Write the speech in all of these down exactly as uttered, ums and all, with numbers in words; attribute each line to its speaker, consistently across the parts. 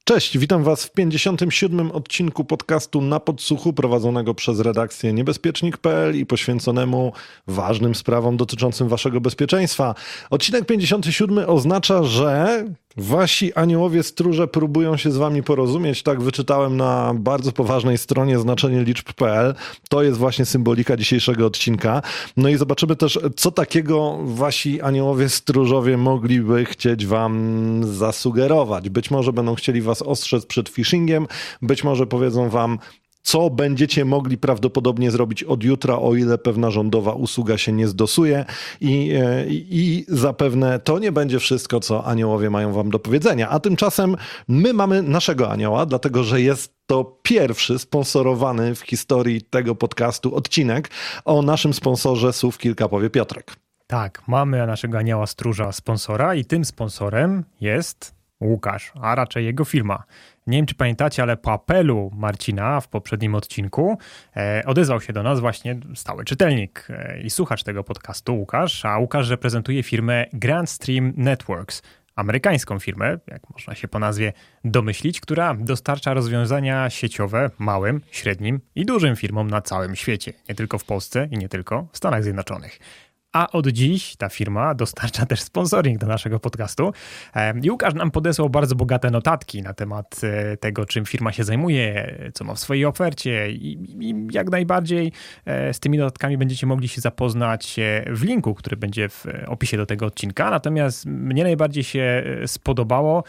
Speaker 1: Cześć, witam Was w pięćdziesiątym siódmym odcinku podcastu Na Podsłuchu prowadzonego przez redakcję niebezpiecznik kropka pe el i poświęconemu ważnym sprawom dotyczącym Waszego bezpieczeństwa. Odcinek pięćdziesiąty siódmy oznacza, że Wasi aniołowie stróże próbują się z Wami porozumieć. Tak wyczytałem na bardzo poważnej stronie znaczenie liczb kropka pe el. To jest właśnie symbolika dzisiejszego odcinka. No i zobaczymy też, co takiego Wasi aniołowie stróżowie mogliby chcieć Wam zasugerować. Być może będą chcieli Was ostrzec przed phishingiem, być może powiedzą Wam, co będziecie mogli prawdopodobnie zrobić od jutra, o ile pewna rządowa usługa się nie zdosuje i, i, i zapewne to nie będzie wszystko, co aniołowie mają Wam do powiedzenia. A tymczasem my mamy naszego anioła, dlatego że jest to pierwszy sponsorowany w historii tego podcastu odcinek. O naszym sponsorze słów kilka powie Piotrek.
Speaker 2: Tak, mamy naszego anioła stróża sponsora i tym sponsorem jest Łukasz, a raczej jego firma. Nie wiem, czy pamiętacie, ale po apelu Marcina w poprzednim odcinku e, odezwał się do nas właśnie stały czytelnik e, i słuchacz tego podcastu Łukasz, a Łukasz reprezentuje firmę Grand Stream Networks, amerykańską firmę, jak można się po nazwie domyślić, która dostarcza rozwiązania sieciowe małym, średnim i dużym firmom na całym świecie, nie tylko w Polsce i nie tylko w Stanach Zjednoczonych. A od dziś ta firma dostarcza też sponsoring do naszego podcastu. I Łukasz nam podesłał bardzo bogate notatki na temat tego, czym firma się zajmuje, co ma w swojej ofercie i, i jak najbardziej z tymi notatkami będziecie mogli się zapoznać w linku, który będzie w opisie do tego odcinka. Natomiast mnie najbardziej się spodobało,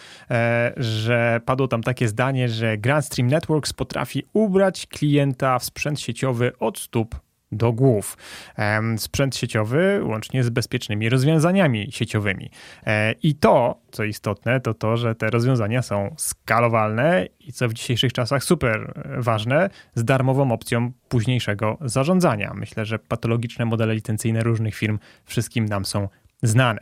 Speaker 2: że padło tam takie zdanie, że Grand Stream Networks potrafi ubrać klienta w sprzęt sieciowy od stóp do głów. Sprzęt sieciowy łącznie z bezpiecznymi rozwiązaniami sieciowymi. I to, co istotne, to to, że te rozwiązania są skalowalne i co w dzisiejszych czasach super ważne, z darmową opcją późniejszego zarządzania. Myślę, że patologiczne modele licencyjne różnych firm wszystkim nam są znane.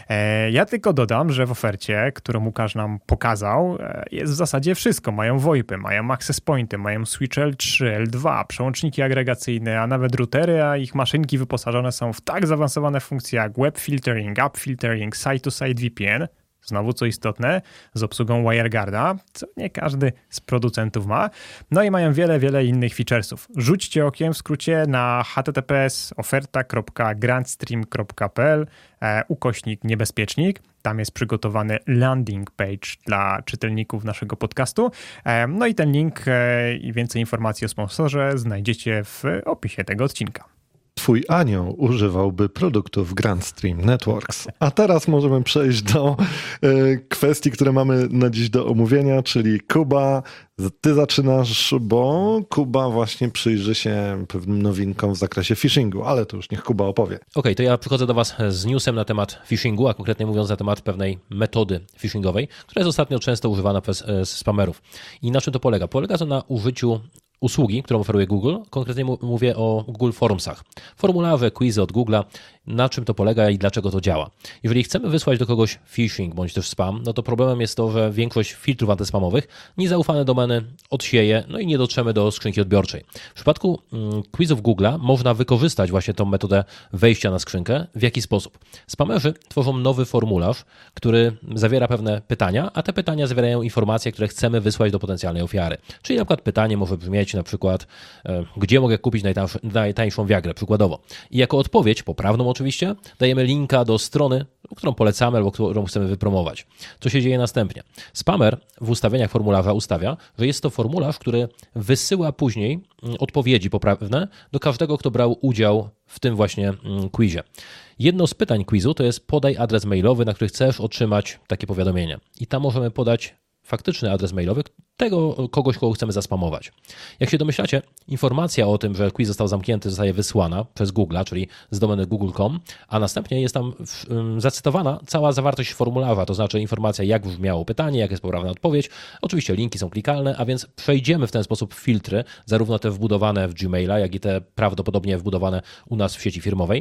Speaker 2: Ja tylko dodam, że w ofercie, którą Łukasz nam pokazał, jest w zasadzie wszystko. Mają VoIPy, mają access pointy, mają switch L trzy, L dwa, przełączniki agregacyjne, a nawet routery, a ich maszynki wyposażone są w tak zaawansowane funkcje jak web filtering, app filtering, site-to-site V P N, znowu co istotne, z obsługą WireGuarda, co nie każdy z producentów ma. No i mają wiele, wiele innych featuresów. Rzućcie okiem w skrócie na h t t p s oferta kropka grandstream kropka pe el e, ukośnik niebezpiecznik. Tam jest przygotowany landing page dla czytelników naszego podcastu. E, no i ten link e, i więcej informacji o sponsorze znajdziecie w opisie tego odcinka.
Speaker 1: Twój anioł używałby produktów Grand Stream Networks. A teraz możemy przejść do y, kwestii, które mamy na dziś do omówienia, czyli Kuba, ty zaczynasz, bo Kuba właśnie przyjrzy się pewnym nowinkom w zakresie phishingu, ale to już niech Kuba opowie.
Speaker 3: Okej, okay, to ja przychodzę do Was z newsem na temat phishingu, a konkretnie mówiąc na temat pewnej metody phishingowej, która jest ostatnio często używana przez e, spamerów. I na czym to polega? Polega to na użyciu usługi, którą oferuje Google. Konkretnie mówię o Google Formsach. Formularze, quizy od Google'a. Na czym to polega i dlaczego to działa? Jeżeli chcemy wysłać do kogoś phishing bądź też spam, no to problemem jest to, że większość filtrów antyspamowych niezaufane domeny odsieje, no i nie dotrzemy do skrzynki odbiorczej. W przypadku mm, quizów Google'a można wykorzystać właśnie tą metodę wejścia na skrzynkę. W jaki sposób? Spamerzy tworzą nowy formularz, który zawiera pewne pytania, a te pytania zawierają informacje, które chcemy wysłać do potencjalnej ofiary. Czyli na przykład pytanie może brzmieć na przykład, e, gdzie mogę kupić najtańszą, najtańszą Viagrę, przykładowo. I jako odpowiedź, poprawną oczywiście, dajemy linka do strony, którą polecamy albo którą chcemy wypromować. Co się dzieje następnie? Spamer w ustawieniach formularza ustawia, że jest to formularz, który wysyła później odpowiedzi poprawne do każdego, kto brał udział w tym właśnie quizie. Jedno z pytań quizu to jest podaj adres mailowy, na który chcesz otrzymać takie powiadomienie. I tam możemy podać faktyczny adres mailowy tego kogoś, kogo chcemy zaspamować. Jak się domyślacie, informacja o tym, że quiz został zamknięty, zostaje wysłana przez Google'a, czyli z domeny google kropka com, a następnie jest tam zacytowana cała zawartość formularza, to znaczy informacja, jak brzmiało pytanie, jak jest poprawna odpowiedź. Oczywiście linki są klikalne, a więc przejdziemy w ten sposób filtry, zarówno te wbudowane w Gmaila, jak i te prawdopodobnie wbudowane u nas w sieci firmowej.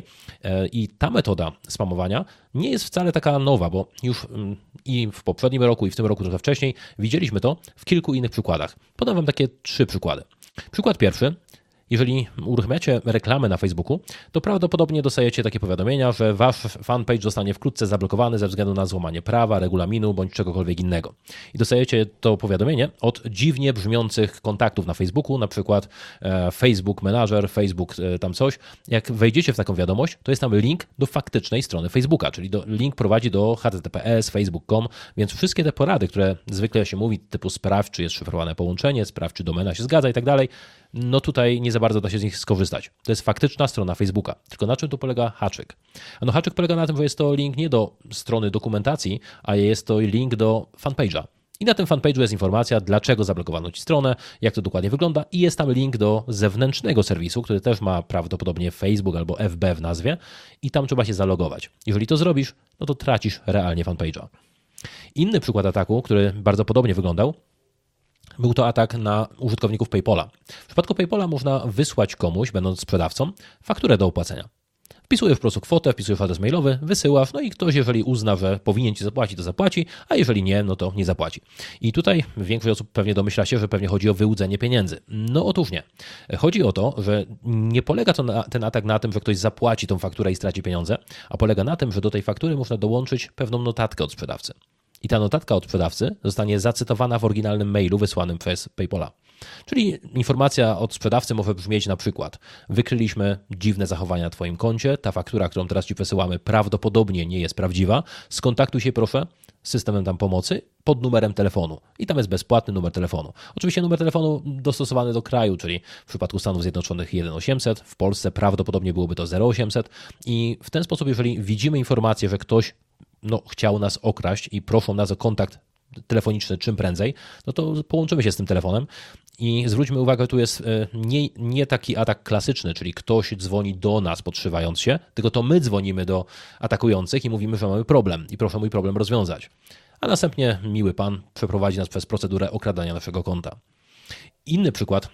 Speaker 3: I ta metoda spamowania nie jest wcale taka nowa, bo już i w poprzednim roku, i w tym roku trochę wcześniej widzieliśmy to w kilku innych przykładach. Podam Wam takie trzy przykłady. Przykład pierwszy. Jeżeli uruchamiacie reklamy na Facebooku, to prawdopodobnie dostajecie takie powiadomienia, że wasz fanpage zostanie wkrótce zablokowany ze względu na złamanie prawa, regulaminu bądź czegokolwiek innego. I dostajecie to powiadomienie od dziwnie brzmiących kontaktów na Facebooku, na przykład e, Facebook Manager, Facebook e, tam coś. Jak wejdziecie w taką wiadomość, to jest tam link do faktycznej strony Facebooka, czyli do, link prowadzi do h t t p s facebook kropka com, więc wszystkie te porady, które zwykle się mówi, typu sprawdź, czy jest szyfrowane połączenie, sprawdź, czy domena się zgadza i tak dalej, no tutaj nie za bardzo da się z nich skorzystać. To jest faktyczna strona Facebooka. Tylko na czym tu polega haczyk? No haczyk polega na tym, że jest to link nie do strony dokumentacji, a jest to link do fanpage'a. I na tym fanpage'u jest informacja, dlaczego zablokowano ci stronę, jak to dokładnie wygląda i jest tam link do zewnętrznego serwisu, który też ma prawdopodobnie Facebook albo F B w nazwie i tam trzeba się zalogować. Jeżeli to zrobisz, no to tracisz realnie fanpage'a. Inny przykład ataku, który bardzo podobnie wyglądał, był to atak na użytkowników PayPala. W przypadku PayPala można wysłać komuś, będąc sprzedawcą, fakturę do opłacenia. Wpisujesz po prostu kwotę, wpisujesz adres mailowy, wysyłasz, no i ktoś, jeżeli uzna, że powinien ci zapłacić, to zapłaci, a jeżeli nie, no to nie zapłaci. I tutaj większość osób pewnie domyśla się, że pewnie chodzi o wyłudzenie pieniędzy. No otóż nie. Chodzi o to, że nie polega to na, ten atak na tym, że ktoś zapłaci tą fakturę i straci pieniądze, a polega na tym, że do tej faktury można dołączyć pewną notatkę od sprzedawcy. I ta notatka od sprzedawcy zostanie zacytowana w oryginalnym mailu wysłanym przez PayPala. Czyli informacja od sprzedawcy może brzmieć na przykład: wykryliśmy dziwne zachowania na Twoim koncie, ta faktura, którą teraz Ci przesyłamy, prawdopodobnie nie jest prawdziwa, skontaktuj się proszę z systemem tam pomocy pod numerem telefonu. I tam jest bezpłatny numer telefonu. Oczywiście numer telefonu dostosowany do kraju, czyli w przypadku Stanów Zjednoczonych jeden osiemset, w Polsce prawdopodobnie byłoby to zero osiemset i w ten sposób, jeżeli widzimy informację, że ktoś no, chciał nas okraść i proszą nas o kontakt telefoniczny czym prędzej, no to połączymy się z tym telefonem i zwróćmy uwagę, tu jest nie, nie taki atak klasyczny, czyli ktoś dzwoni do nas podszywając się, tylko to my dzwonimy do atakujących i mówimy, że mamy problem i proszę mój problem rozwiązać. A następnie miły pan przeprowadzi nas przez procedurę okradania naszego konta. Inny przykład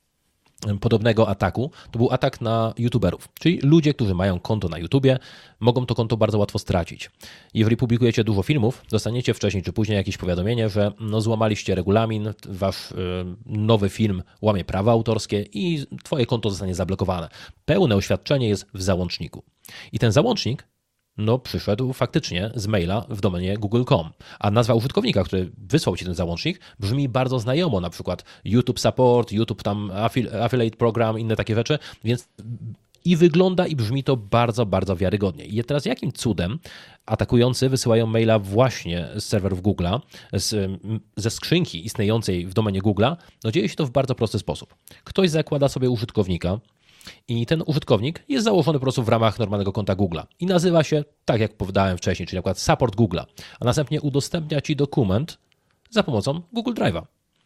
Speaker 3: podobnego ataku to był atak na youtuberów, czyli ludzie, którzy mają konto na YouTubie, mogą to konto bardzo łatwo stracić. Jeżeli publikujecie dużo filmów, dostaniecie wcześniej czy później jakieś powiadomienie, że no, złamaliście regulamin, wasz y, nowy film łamie prawa autorskie i twoje konto zostanie zablokowane. Pełne oświadczenie jest w załączniku. I ten załącznik no przyszedł faktycznie z maila w domenie google kropka com, a nazwa użytkownika, który wysłał ci ten załącznik, brzmi bardzo znajomo, na przykład YouTube Support, YouTube tam Affiliate Program, inne takie rzeczy, więc i wygląda i brzmi to bardzo, bardzo wiarygodnie. I teraz jakim cudem atakujący wysyłają maila właśnie z serwerów Google'a, z, ze skrzynki istniejącej w domenie Google'a? No dzieje się to w bardzo prosty sposób. Ktoś zakłada sobie użytkownika, i ten użytkownik jest założony po prostu w ramach normalnego konta Google'a i nazywa się, tak jak powiedziałem wcześniej, czyli na przykład support Google'a, a następnie udostępnia ci dokument za pomocą Google Drive'a.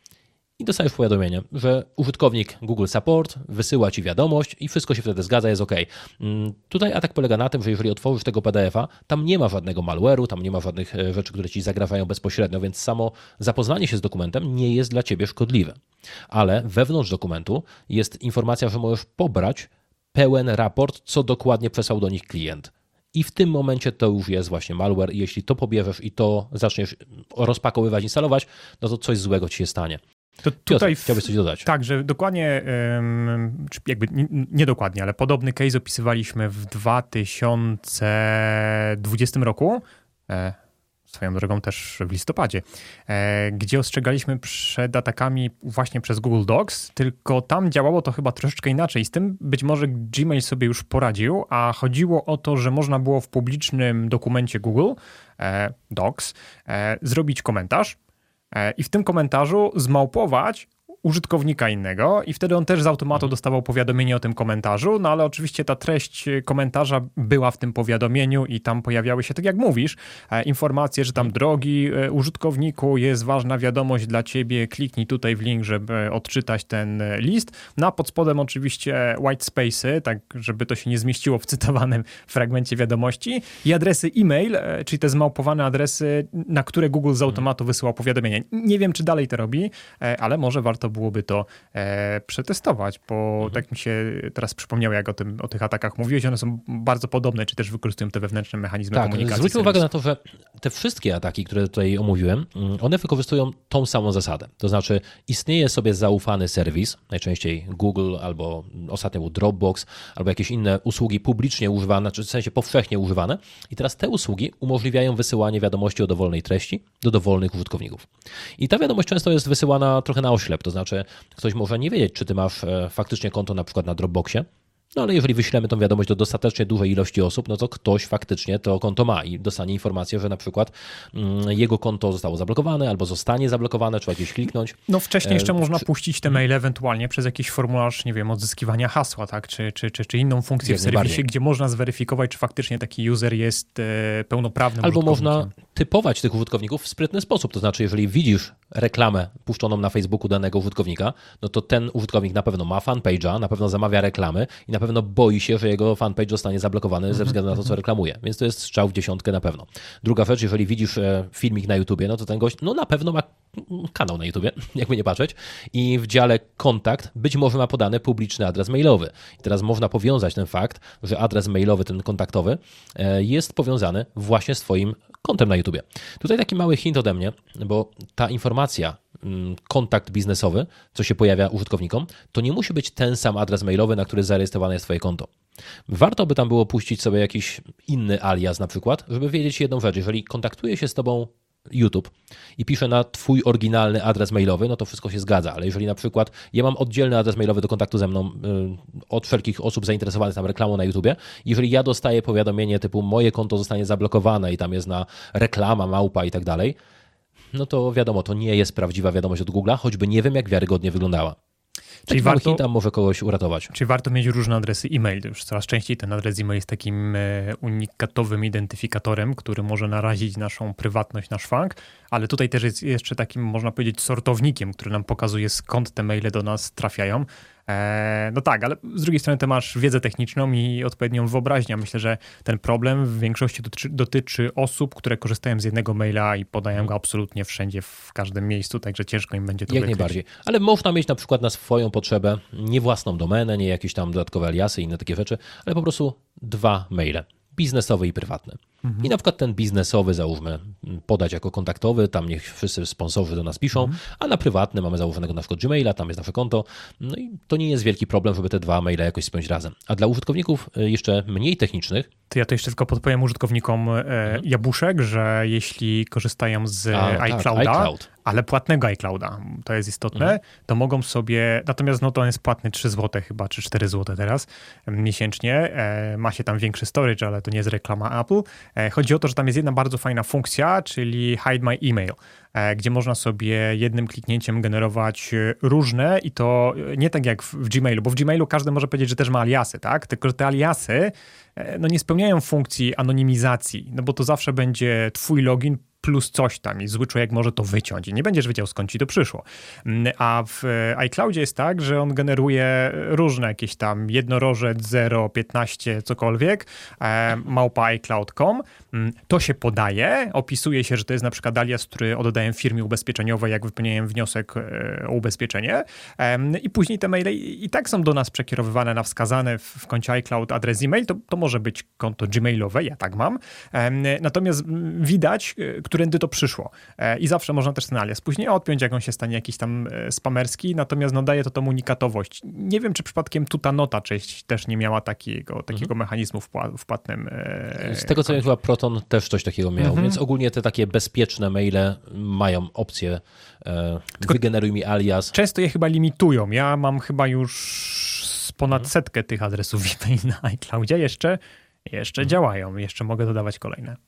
Speaker 3: I dostajesz powiadomienie, że użytkownik Google Support wysyła ci wiadomość i wszystko się wtedy zgadza, jest OK. Tutaj atak polega na tym, że jeżeli otworzysz tego P D F-a, tam nie ma żadnego malware'u, tam nie ma żadnych rzeczy, które ci zagrażają bezpośrednio, więc samo zapoznanie się z dokumentem nie jest dla ciebie szkodliwe. Ale wewnątrz dokumentu jest informacja, że możesz pobrać pełen raport, co dokładnie przesłał do nich klient. I w tym momencie to już jest właśnie malware i jeśli to pobierzesz i to zaczniesz rozpakowywać, instalować, no to coś złego ci się stanie.
Speaker 2: To tutaj
Speaker 3: Piotr, chciałbyś coś dodać?
Speaker 2: Tak, że dokładnie, jakby nie dokładnie, ale podobny case opisywaliśmy w dwa tysiące dwudziestym roku, swoją drogą też w listopadzie, gdzie ostrzegaliśmy przed atakami właśnie przez Google Docs, tylko tam działało to chyba troszeczkę inaczej. Z tym być może Gmail sobie już poradził, a chodziło o to, że można było w publicznym dokumencie Google Docs zrobić komentarz, i w tym komentarzu zmałpować użytkownika innego i wtedy on też z automatu dostawał powiadomienie o tym komentarzu, no ale oczywiście ta treść komentarza była w tym powiadomieniu i tam pojawiały się, tak jak mówisz, informacje, że tam drogi użytkowniku, jest ważna wiadomość dla ciebie, kliknij tutaj w link, żeby odczytać ten list. No a pod spodem oczywiście white space'y, tak żeby to się nie zmieściło w cytowanym fragmencie wiadomości i adresy e-mail, czyli te zmałpowane adresy, na które Google z automatu wysyłał powiadomienie. Nie wiem, czy dalej to robi, ale może warto warto byłoby to e, przetestować, bo mhm. tak mi się teraz przypomniało, jak o, tym, o tych atakach mówiłeś, one są bardzo podobne, czy też wykorzystują te wewnętrzne mechanizmy
Speaker 3: tak,
Speaker 2: komunikacji.
Speaker 3: Zwróćmy uwagę na to, że te wszystkie ataki, które tutaj omówiłem, one wykorzystują tą samą zasadę. To znaczy istnieje sobie zaufany serwis, najczęściej Google albo ostatnio był Dropbox, albo jakieś inne usługi publicznie używane, czy w sensie powszechnie używane i teraz te usługi umożliwiają wysyłanie wiadomości o dowolnej treści do dowolnych użytkowników. I ta wiadomość często jest wysyłana trochę na oślep, to znaczy ktoś może nie wiedzieć, czy ty masz faktycznie konto na przykład na Dropboxie, no ale jeżeli wyślemy tą wiadomość do dostatecznie dużej ilości osób, no to ktoś faktycznie to konto ma i dostanie informację, że na przykład mm, jego konto zostało zablokowane albo zostanie zablokowane, trzeba gdzieś kliknąć.
Speaker 2: No wcześniej jeszcze
Speaker 3: e,
Speaker 2: można
Speaker 3: czy...
Speaker 2: puścić te maile ewentualnie przez jakiś formularz, nie wiem, odzyskiwania hasła, tak, czy, czy, czy, czy inną funkcję
Speaker 3: Jak
Speaker 2: w serwisie,
Speaker 3: najbardziej.
Speaker 2: Gdzie można zweryfikować, czy faktycznie taki user jest e, pełnoprawnym
Speaker 3: Albo
Speaker 2: użytkownikiem.
Speaker 3: można typować tych użytkowników w sprytny sposób, to znaczy jeżeli widzisz reklamę puszczoną na Facebooku danego użytkownika, no to ten użytkownik na pewno ma fanpage'a, na pewno zamawia reklamy i na pewno boi się, że jego fanpage zostanie zablokowany ze względu na to, co reklamuje. Więc to jest strzał w dziesiątkę na pewno. Druga rzecz, jeżeli widzisz filmik na YouTubie, no to ten gość no na pewno ma kanał na YouTubie, jakby nie patrzeć, i w dziale kontakt być może ma podany publiczny adres mailowy. I teraz można powiązać ten fakt, że adres mailowy, ten kontaktowy, jest powiązany właśnie z twoim kontem na YouTubie. Tutaj taki mały hint ode mnie, bo ta informacja, kontakt biznesowy, co się pojawia użytkownikom, to nie musi być ten sam adres mailowy, na który zarejestrowane jest twoje konto. Warto by tam było puścić sobie jakiś inny alias na przykład, żeby wiedzieć jedną rzecz. Jeżeli kontaktuje się z tobą YouTube i pisze na twój oryginalny adres mailowy, no to wszystko się zgadza, ale jeżeli na przykład ja mam oddzielny adres mailowy do kontaktu ze mną yy, od wszelkich osób zainteresowanych tam reklamą na YouTubie, jeżeli ja dostaję powiadomienie typu moje konto zostanie zablokowane i tam jest na reklama, małpa i tak dalej, no to wiadomo, to nie jest prawdziwa wiadomość od Google'a, choćby nie wiem, jak wiarygodnie wyglądała. Czyli warto, hint tam może kogoś uratować.
Speaker 2: Czyli warto mieć różne adresy e-mail. Już coraz częściej ten adres e-mail jest takim unikatowym identyfikatorem, który może narazić naszą prywatność na szwank, ale tutaj też jest jeszcze takim, można powiedzieć, sortownikiem, który nam pokazuje, skąd te maile do nas trafiają. No tak, ale z drugiej strony ty masz wiedzę techniczną i odpowiednią wyobraźnię. Myślę, że ten problem w większości dotyczy, dotyczy osób, które korzystają z jednego maila i podają go absolutnie wszędzie, w każdym miejscu, także ciężko im będzie to
Speaker 3: Jak
Speaker 2: wykryć.
Speaker 3: najbardziej. Ale można mieć na przykład na swoją potrzebę nie własną domenę, nie jakieś tam dodatkowe aliasy, inne takie rzeczy, ale po prostu dwa maile. Biznesowy i prywatny. Mhm. I na przykład ten biznesowy załóżmy podać jako kontaktowy, tam niech wszyscy sponsorzy do nas piszą, mhm. a na prywatny mamy założonego na przykład Gmaila, tam jest nasze konto. No i to nie jest wielki problem, żeby te dwa maile jakoś spiąć razem. A dla użytkowników jeszcze mniej technicznych,
Speaker 2: to ja to jeszcze tylko podpowiem użytkownikom e, jabłuszek, że jeśli korzystają z A, iClouda, tak, iCloud. ale płatnego iClouda, to jest istotne, mhm. to mogą sobie, natomiast no to on jest płatny trzy złote chyba, czy cztery złote teraz miesięcznie, e, ma się tam większy storage, ale to nie jest reklama Apple. E, chodzi o to, że tam jest jedna bardzo fajna funkcja, czyli Hide My Email, e, gdzie można sobie jednym kliknięciem generować różne i to nie tak jak w, w Gmailu, bo w Gmailu każdy może powiedzieć, że też ma aliasy, tak? Tylko że te aliasy no nie spełniają funkcji anonimizacji, no bo to zawsze będzie twój login plus coś tam i zły człowiek może to wyciąć i nie będziesz wiedział, skąd ci to przyszło. A w iCloudzie jest tak, że on generuje różne jakieś tam jednorożec, zero, piętnaście, cokolwiek, małpa iCloud kropka com. To się podaje, opisuje się, że to jest na przykład alias, który oddaję firmie ubezpieczeniowej, jak wypełniają wniosek o ubezpieczenie i później te maile i tak są do nas przekierowywane na wskazane w koncie iCloud adres e-mail, to, to może być konto gmailowe, ja tak mam. Natomiast widać, którędy to przyszło. I zawsze można też ten alias później odpiąć, jak on się stanie jakiś tam spamerski, natomiast no, daje to tą unikatowość. Nie wiem, czy przypadkiem Tutanota część też nie miała takiego, takiego mhm. mechanizmu w płatnym.
Speaker 3: Z tego co wiem, chyba Proton też coś takiego miał, mhm. więc ogólnie te takie bezpieczne maile mają opcję e, wygeneruj mi alias.
Speaker 2: Często je chyba limitują. Ja mam chyba już ponad mhm. setkę tych adresów e-mail na iCloudzie. Jeszcze, jeszcze mhm. działają. Jeszcze mogę dodawać kolejne.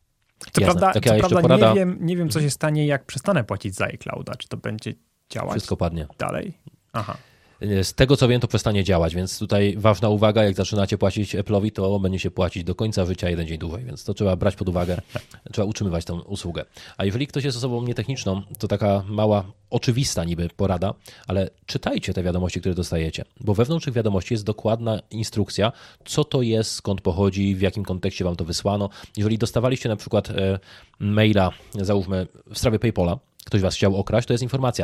Speaker 2: Co Jasne. prawda, co prawda porada... nie, wiem, nie wiem, co się stanie, jak przestanę płacić za iClouda. Czy to będzie działać
Speaker 3: Wszystko padnie.
Speaker 2: dalej? Aha.
Speaker 3: Z tego co wiem, to przestanie działać, więc tutaj ważna uwaga, jak zaczynacie płacić Apple'owi, to będzie się płacić do końca życia jeden dzień dłużej, więc to trzeba brać pod uwagę, trzeba utrzymywać tę usługę. A jeżeli ktoś jest osobą nietechniczną, to taka mała, oczywista niby porada, ale czytajcie te wiadomości, które dostajecie, bo wewnątrz tych wiadomości jest dokładna instrukcja, co to jest, skąd pochodzi, w jakim kontekście wam to wysłano. Jeżeli dostawaliście na przykład maila, załóżmy w sprawie PayPala, ktoś was chciał okraść, to jest informacja.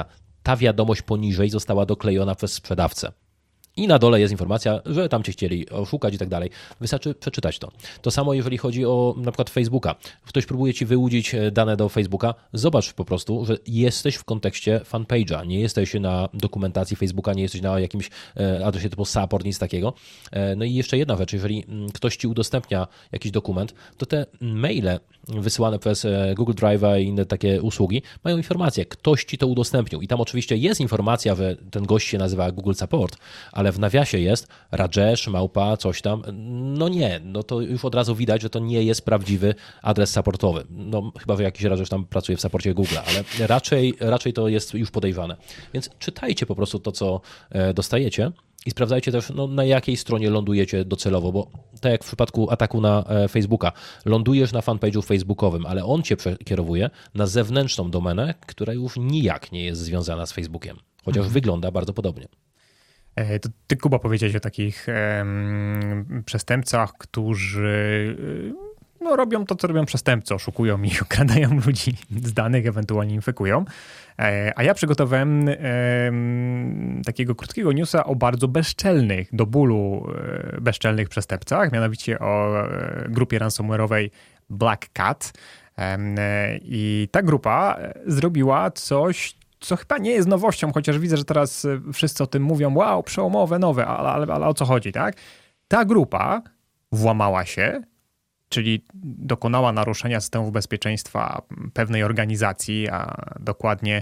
Speaker 3: ta wiadomość poniżej została doklejona przez sprzedawcę. I na dole jest informacja, że tam cię chcieli oszukać i tak dalej. Wystarczy przeczytać to. To samo jeżeli chodzi o na przykład Facebooka. Ktoś próbuje ci wyłudzić dane do Facebooka. Zobacz po prostu, że jesteś w kontekście fanpage'a. Nie jesteś na dokumentacji Facebooka, nie jesteś na jakimś adresie typu support, nic takiego. No i jeszcze jedna rzecz. Jeżeli ktoś ci udostępnia jakiś dokument, to te maile wysyłane przez Google Drive'a i inne takie usługi mają informację, ktoś ci to udostępnił. I tam oczywiście jest informacja, że ten gość się nazywa Google Support, ale w nawiasie jest Rajesh, małpa, coś tam. No nie, no to już od razu widać, że to nie jest prawdziwy adres supportowy. No chyba, że jakiś Rajesh tam pracuje w supporcie Google, ale raczej, raczej to jest już podejrzane. Więc czytajcie po prostu to, co dostajecie i sprawdzajcie też, no, na jakiej stronie lądujecie docelowo, bo tak jak w przypadku ataku na Facebooka, lądujesz na fanpage'u facebookowym, ale on cię przekierowuje na zewnętrzną domenę, która już nijak nie jest związana z Facebookiem, chociaż mhm. wygląda bardzo podobnie.
Speaker 2: To ty, Kuba, powiedziałeś o takich um, przestępcach, którzy no, robią to, co robią przestępcy, oszukują i okradają ludzi z danych, ewentualnie infekują. A ja przygotowałem um, takiego krótkiego newsa o bardzo bezczelnych, do bólu bezczelnych przestępcach, mianowicie o grupie ransomware'owej Black Cat. Um, I ta grupa zrobiła coś, co chyba nie jest nowością, chociaż widzę, że teraz wszyscy o tym mówią, wow, przełomowe, nowe, ale, ale, ale o co chodzi, tak? Ta grupa włamała się, czyli dokonała naruszenia systemów bezpieczeństwa pewnej organizacji, a dokładnie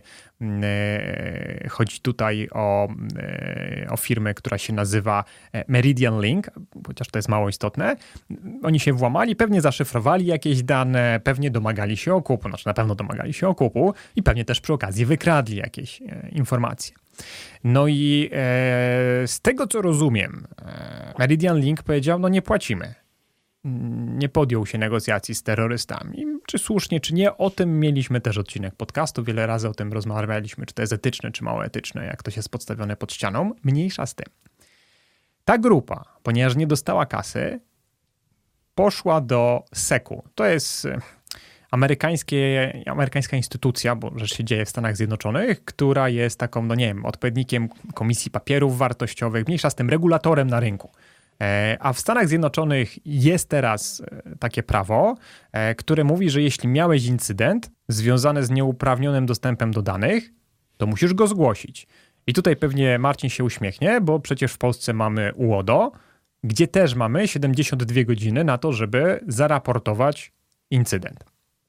Speaker 2: e, chodzi tutaj o, e, o firmę, która się nazywa Meridian Link, chociaż to jest mało istotne. Oni się włamali, pewnie zaszyfrowali jakieś dane, pewnie domagali się okupu, znaczy na pewno domagali się okupu i pewnie też przy okazji wykradli jakieś e, informacje. No i e, z tego, co rozumiem, e, Meridian Link powiedział, no nie płacimy. Nie podjął się negocjacji z terrorystami. Czy słusznie, czy nie, o tym mieliśmy też odcinek podcastu. Wiele razy o tym rozmawialiśmy, czy to jest etyczne, czy mało etyczne, jak to jest podstawione pod ścianą. Mniejsza z tym. Ta grupa, ponieważ nie dostała kasy, poszła do seku. To jest amerykańskie, amerykańska instytucja, bo rzecz się dzieje w Stanach Zjednoczonych, która jest taką, no nie wiem, odpowiednikiem Komisji Papierów Wartościowych, mniejsza z tym regulatorem na rynku. A w Stanach Zjednoczonych jest teraz takie prawo, które mówi, że jeśli miałeś incydent związany z nieuprawnionym dostępem do danych, to musisz go zgłosić. I tutaj pewnie Marcin się uśmiechnie, bo przecież w Polsce mamy U O D O, gdzie też mamy siedemdziesiąt dwie godziny na to, żeby zaraportować incydent.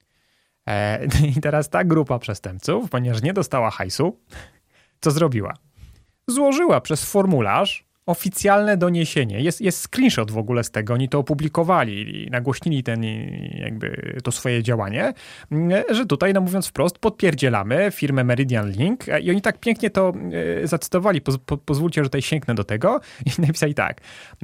Speaker 2: I teraz ta grupa przestępców, ponieważ nie dostała hajsu, co zrobiła? Złożyła przez formularz oficjalne doniesienie. Jest, jest screenshot w ogóle z tego, oni to opublikowali i nagłośnili ten, jakby to swoje działanie, że tutaj, no mówiąc wprost, podpierdzielamy firmę Meridian Link i oni tak pięknie to zacytowali. Poz, po, pozwólcie, że tutaj sięgnę do tego i napisali tak.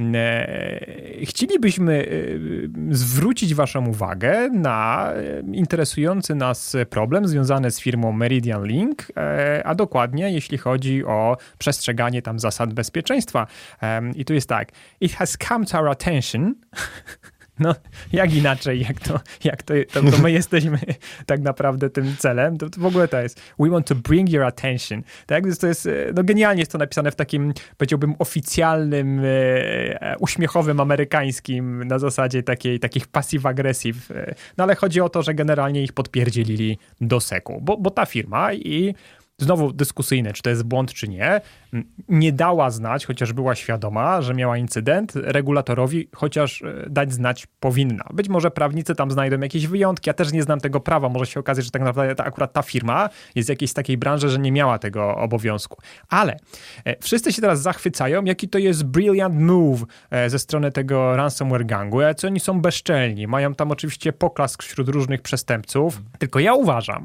Speaker 2: Chcielibyśmy zwrócić waszą uwagę na interesujący nas problem związany z firmą Meridian Link, a dokładnie jeśli chodzi o przestrzeganie tam zasad bezpieczeństwa. Um, I tu jest tak. It has come to our attention. No, jak inaczej, jak to, jak to, to, to my jesteśmy tak naprawdę tym celem. To, to w ogóle to jest we want to bring your attention. Tak? Więc to jest, no genialnie jest to napisane w takim, powiedziałbym, oficjalnym, e, uśmiechowym, amerykańskim, na zasadzie takiej, takich passive-aggressive. No ale chodzi o to, że generalnie ich podpierdzielili do seku. Bo, bo ta firma i znowu dyskusyjne, czy to jest błąd, czy nie, nie dała znać, chociaż była świadoma, że miała incydent, regulatorowi, chociaż dać znać powinna. Być może prawnicy tam znajdą jakieś wyjątki, ja też nie znam tego prawa, może się okazać, że tak naprawdę ta, akurat ta firma jest w jakiejś takiej branży, że nie miała tego obowiązku. Ale e, wszyscy się teraz zachwycają, jaki to jest brilliant move e, ze strony tego ransomware gangu, a co oni są bezczelni, mają tam oczywiście poklask wśród różnych przestępców, tylko ja uważam,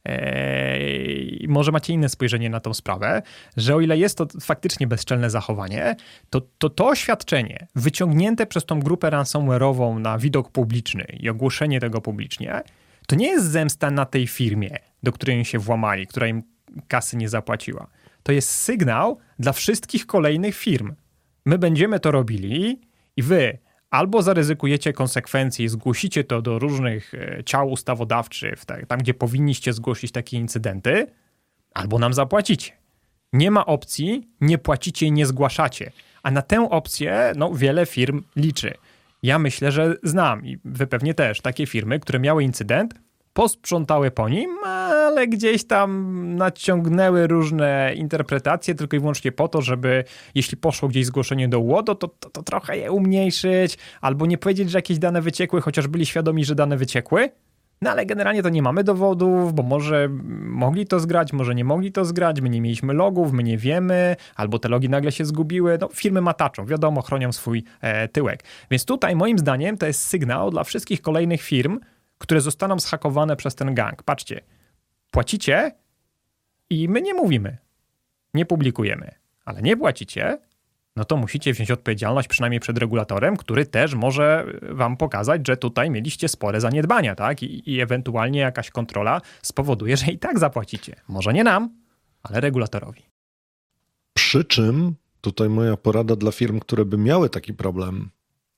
Speaker 2: Eee, może macie inne spojrzenie na tą sprawę, że o ile jest to faktycznie bezczelne zachowanie, to to, to oświadczenie wyciągnięte przez tą grupę ransomware'ową na widok publiczny i ogłoszenie tego publicznie, to nie jest zemsta na tej firmie, do której im się włamali, która im kasy nie zapłaciła. To jest sygnał dla wszystkich kolejnych firm. My będziemy to robili i wy albo zaryzykujecie konsekwencje i zgłosicie to do różnych ciał ustawodawczych, tam gdzie powinniście zgłosić takie incydenty, albo nam zapłacicie. Nie ma opcji, nie płacicie i nie zgłaszacie. A na tę opcję no, wiele firm liczy. Ja myślę, że znam i wy pewnie też takie firmy, które miały incydent, posprzątały po nim, ale gdzieś tam naciągnęły różne interpretacje tylko i wyłącznie po to, żeby jeśli poszło gdzieś zgłoszenie do łodo, to, to, to trochę je umniejszyć, albo nie powiedzieć, że jakieś dane wyciekły, chociaż byli świadomi, że dane wyciekły. No ale generalnie to nie mamy dowodów, bo może mogli to zgrać, może nie mogli to zgrać, my nie mieliśmy logów, my nie wiemy, albo te logi nagle się zgubiły. No firmy mataczą, wiadomo, chronią swój e, tyłek. Więc tutaj moim zdaniem to jest sygnał dla wszystkich kolejnych firm, które zostaną zhakowane przez ten gang. Patrzcie, płacicie i my nie mówimy, nie publikujemy, ale nie płacicie, no to musicie wziąć odpowiedzialność przynajmniej przed regulatorem, który też może wam pokazać, że tutaj mieliście spore zaniedbania, tak? I, i ewentualnie jakaś kontrola spowoduje, że i tak zapłacicie. Może nie nam, ale regulatorowi.
Speaker 1: Przy czym tutaj moja porada dla firm, które by miały taki problem,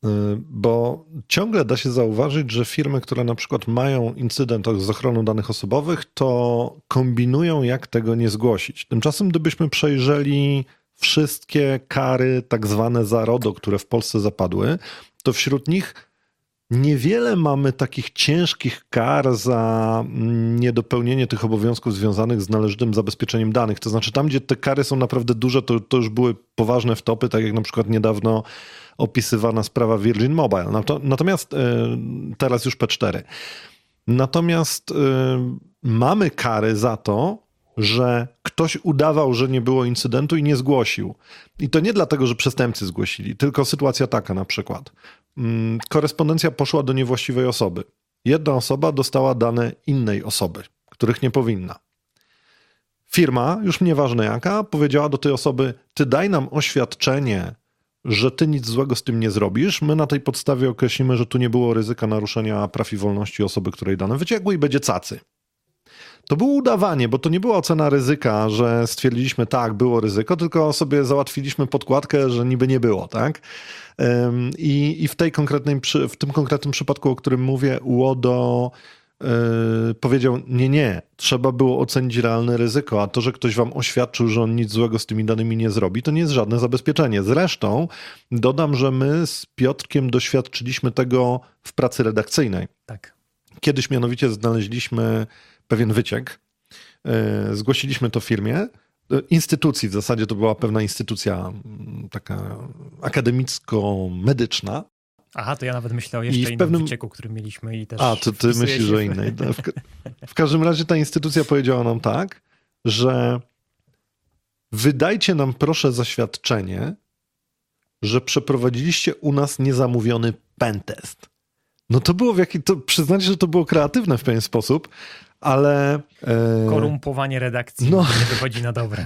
Speaker 1: bo ciągle da się zauważyć, że firmy, które na przykład mają incydent z ochroną danych osobowych, to kombinują, jak tego nie zgłosić. Tymczasem, gdybyśmy przejrzeli wszystkie kary tak zwane za RODO, które w Polsce zapadły, to wśród nich niewiele mamy takich ciężkich kar za niedopełnienie tych obowiązków związanych z należytym zabezpieczeniem danych. To znaczy tam, gdzie te kary są naprawdę duże, to, to już były poważne wtopy, tak jak na przykład niedawno opisywana sprawa Virgin Mobile. Natomiast teraz już P cztery. Natomiast mamy kary za to, że ktoś udawał, że nie było incydentu i nie zgłosił. I to nie dlatego, że przestępcy zgłosili, tylko sytuacja taka na przykład. Korespondencja poszła do niewłaściwej osoby. Jedna osoba dostała dane innej osoby, których nie powinna. Firma, już nieważne jaka, powiedziała do tej osoby: ty daj nam oświadczenie, że ty nic złego z tym nie zrobisz. My na tej podstawie określimy, że tu nie było ryzyka naruszenia praw i wolności osoby, której dane wyciekły i będzie cacy. To było udawanie, bo to nie była ocena ryzyka, że stwierdziliśmy, tak, było ryzyko, tylko sobie załatwiliśmy podkładkę, że niby nie było, tak? I, i w, tej konkretnej, w tym konkretnym przypadku, o którym mówię, łodo yy, powiedział, nie, nie, trzeba było ocenić realne ryzyko, a to, że ktoś wam oświadczył, że on nic złego z tymi danymi nie zrobi, to nie jest żadne zabezpieczenie. Zresztą dodam, że my z Piotrkiem doświadczyliśmy tego w pracy redakcyjnej.
Speaker 2: Tak. Kiedyś
Speaker 1: mianowicie znaleźliśmy pewien wyciek. Zgłosiliśmy to firmie, instytucji, w zasadzie to była pewna instytucja taka akademicko-medyczna.
Speaker 2: Aha, to ja nawet myślę o jeszcze innym pewnym... wycieku, który mieliśmy i też...
Speaker 1: A, to ty myślisz o innej. W, ka... w każdym razie ta instytucja powiedziała nam tak, że wydajcie nam proszę zaświadczenie, że przeprowadziliście u nas niezamówiony pentest. No to było w jakiś... To przyznać, że to było kreatywne w pewien sposób, ale...
Speaker 2: E... Korumpowanie redakcji no. nie wychodzi na dobre.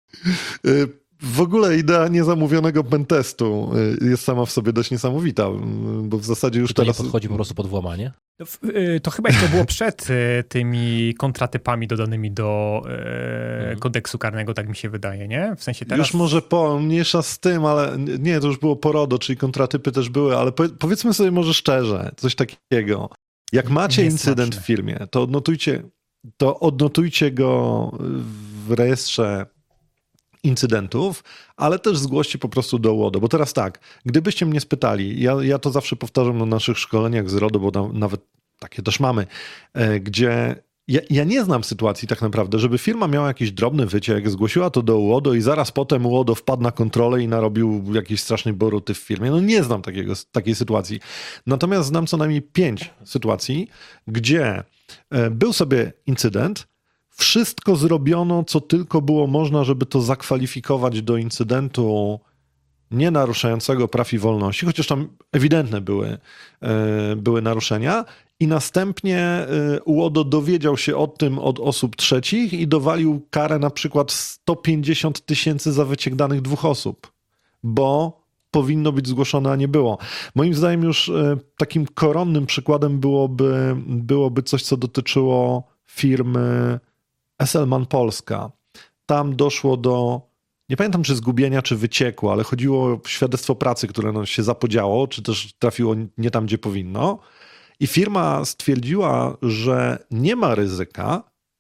Speaker 1: W ogóle idea niezamówionego pentestu jest sama w sobie dość niesamowita, bo w zasadzie już
Speaker 3: to
Speaker 1: teraz...
Speaker 3: nie podchodzi po prostu pod włamanie?
Speaker 2: To, to chyba jeszcze było przed tymi kontratypami dodanymi do e, kodeksu karnego, tak mi się wydaje, nie? W sensie teraz...
Speaker 1: Już może po, mniejsza z tym, ale nie, to już było po RODO, czyli kontratypy też były, ale powiedzmy sobie może szczerze, coś takiego. Jak macie incydent w firmie, to odnotujcie, to odnotujcie go w rejestrze incydentów, ale też zgłoście po prostu do łodo, bo teraz tak, gdybyście mnie spytali, ja, ja to zawsze powtarzam na naszych szkoleniach z RODO, bo na, nawet takie też mamy, e, gdzie ja, ja nie znam sytuacji tak naprawdę, żeby firma miała jakiś drobny wyciek, zgłosiła to do łodo i zaraz potem łodo wpadł na kontrolę i narobił jakiejś strasznej boruty w firmie. No nie znam takiego, takiej sytuacji. Natomiast znam co najmniej pięć sytuacji, gdzie e, był sobie incydent, wszystko zrobiono, co tylko było można, żeby to zakwalifikować do incydentu nie naruszającego praw i wolności, chociaż tam ewidentne były, były naruszenia i następnie łodo dowiedział się o tym od osób trzecich i dowalił karę na przykład sto pięćdziesiąt tysięcy za wyciek danych dwóch osób, bo powinno być zgłoszone, a nie było. Moim zdaniem już takim koronnym przykładem byłoby, byłoby coś, co dotyczyło firmy Esselman Polska. Tam doszło do, nie pamiętam czy zgubienia, czy wycieku, ale chodziło o świadectwo pracy, które no się zapodziało, czy też trafiło nie tam, gdzie powinno. I firma stwierdziła, że nie ma ryzyka,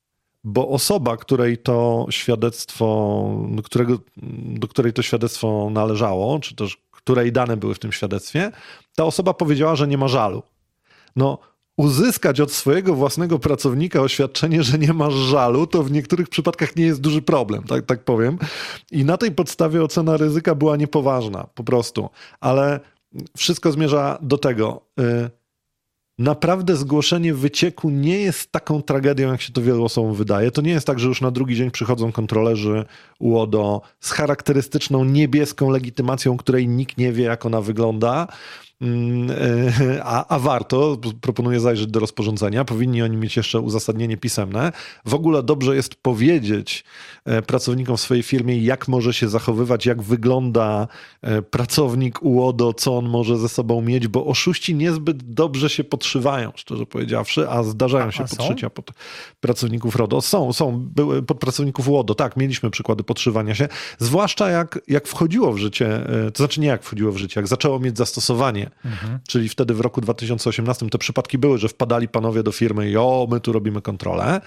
Speaker 1: bo osoba, której to świadectwo, do, którego, do której to świadectwo należało, czy też której dane były w tym świadectwie, ta osoba powiedziała, że nie ma żalu. No, uzyskać od swojego własnego pracownika oświadczenie, że nie masz żalu, to w niektórych przypadkach nie jest duży problem, tak, tak powiem. I na tej podstawie ocena ryzyka była niepoważna, po prostu. Ale wszystko zmierza do tego. Naprawdę zgłoszenie wycieku nie jest taką tragedią, jak się to wielu osobom wydaje. To nie jest tak, że już na drugi dzień przychodzą kontrolerzy U O D O z charakterystyczną niebieską legitymacją, której nikt nie wie, jak ona wygląda. A, a warto, proponuję zajrzeć do rozporządzenia, powinni oni mieć jeszcze uzasadnienie pisemne. W ogóle dobrze jest powiedzieć pracownikom w swojej firmie, jak może się zachowywać, jak wygląda pracownik U O D O, co on może ze sobą mieć, bo oszuści niezbyt dobrze się podszywają, szczerze powiedziawszy, a zdarzają się a, a podszycia pod pracowników RODO. Są, są, były pod pracowników U O D O, tak, mieliśmy przykłady podszywania się, zwłaszcza jak, jak wchodziło w życie, to znaczy nie jak wchodziło w życie, jak zaczęło mieć zastosowanie. Mhm. Czyli wtedy w roku dwa tysiące osiemnastym te przypadki były, że wpadali panowie do firmy i o, my tu robimy kontrolę.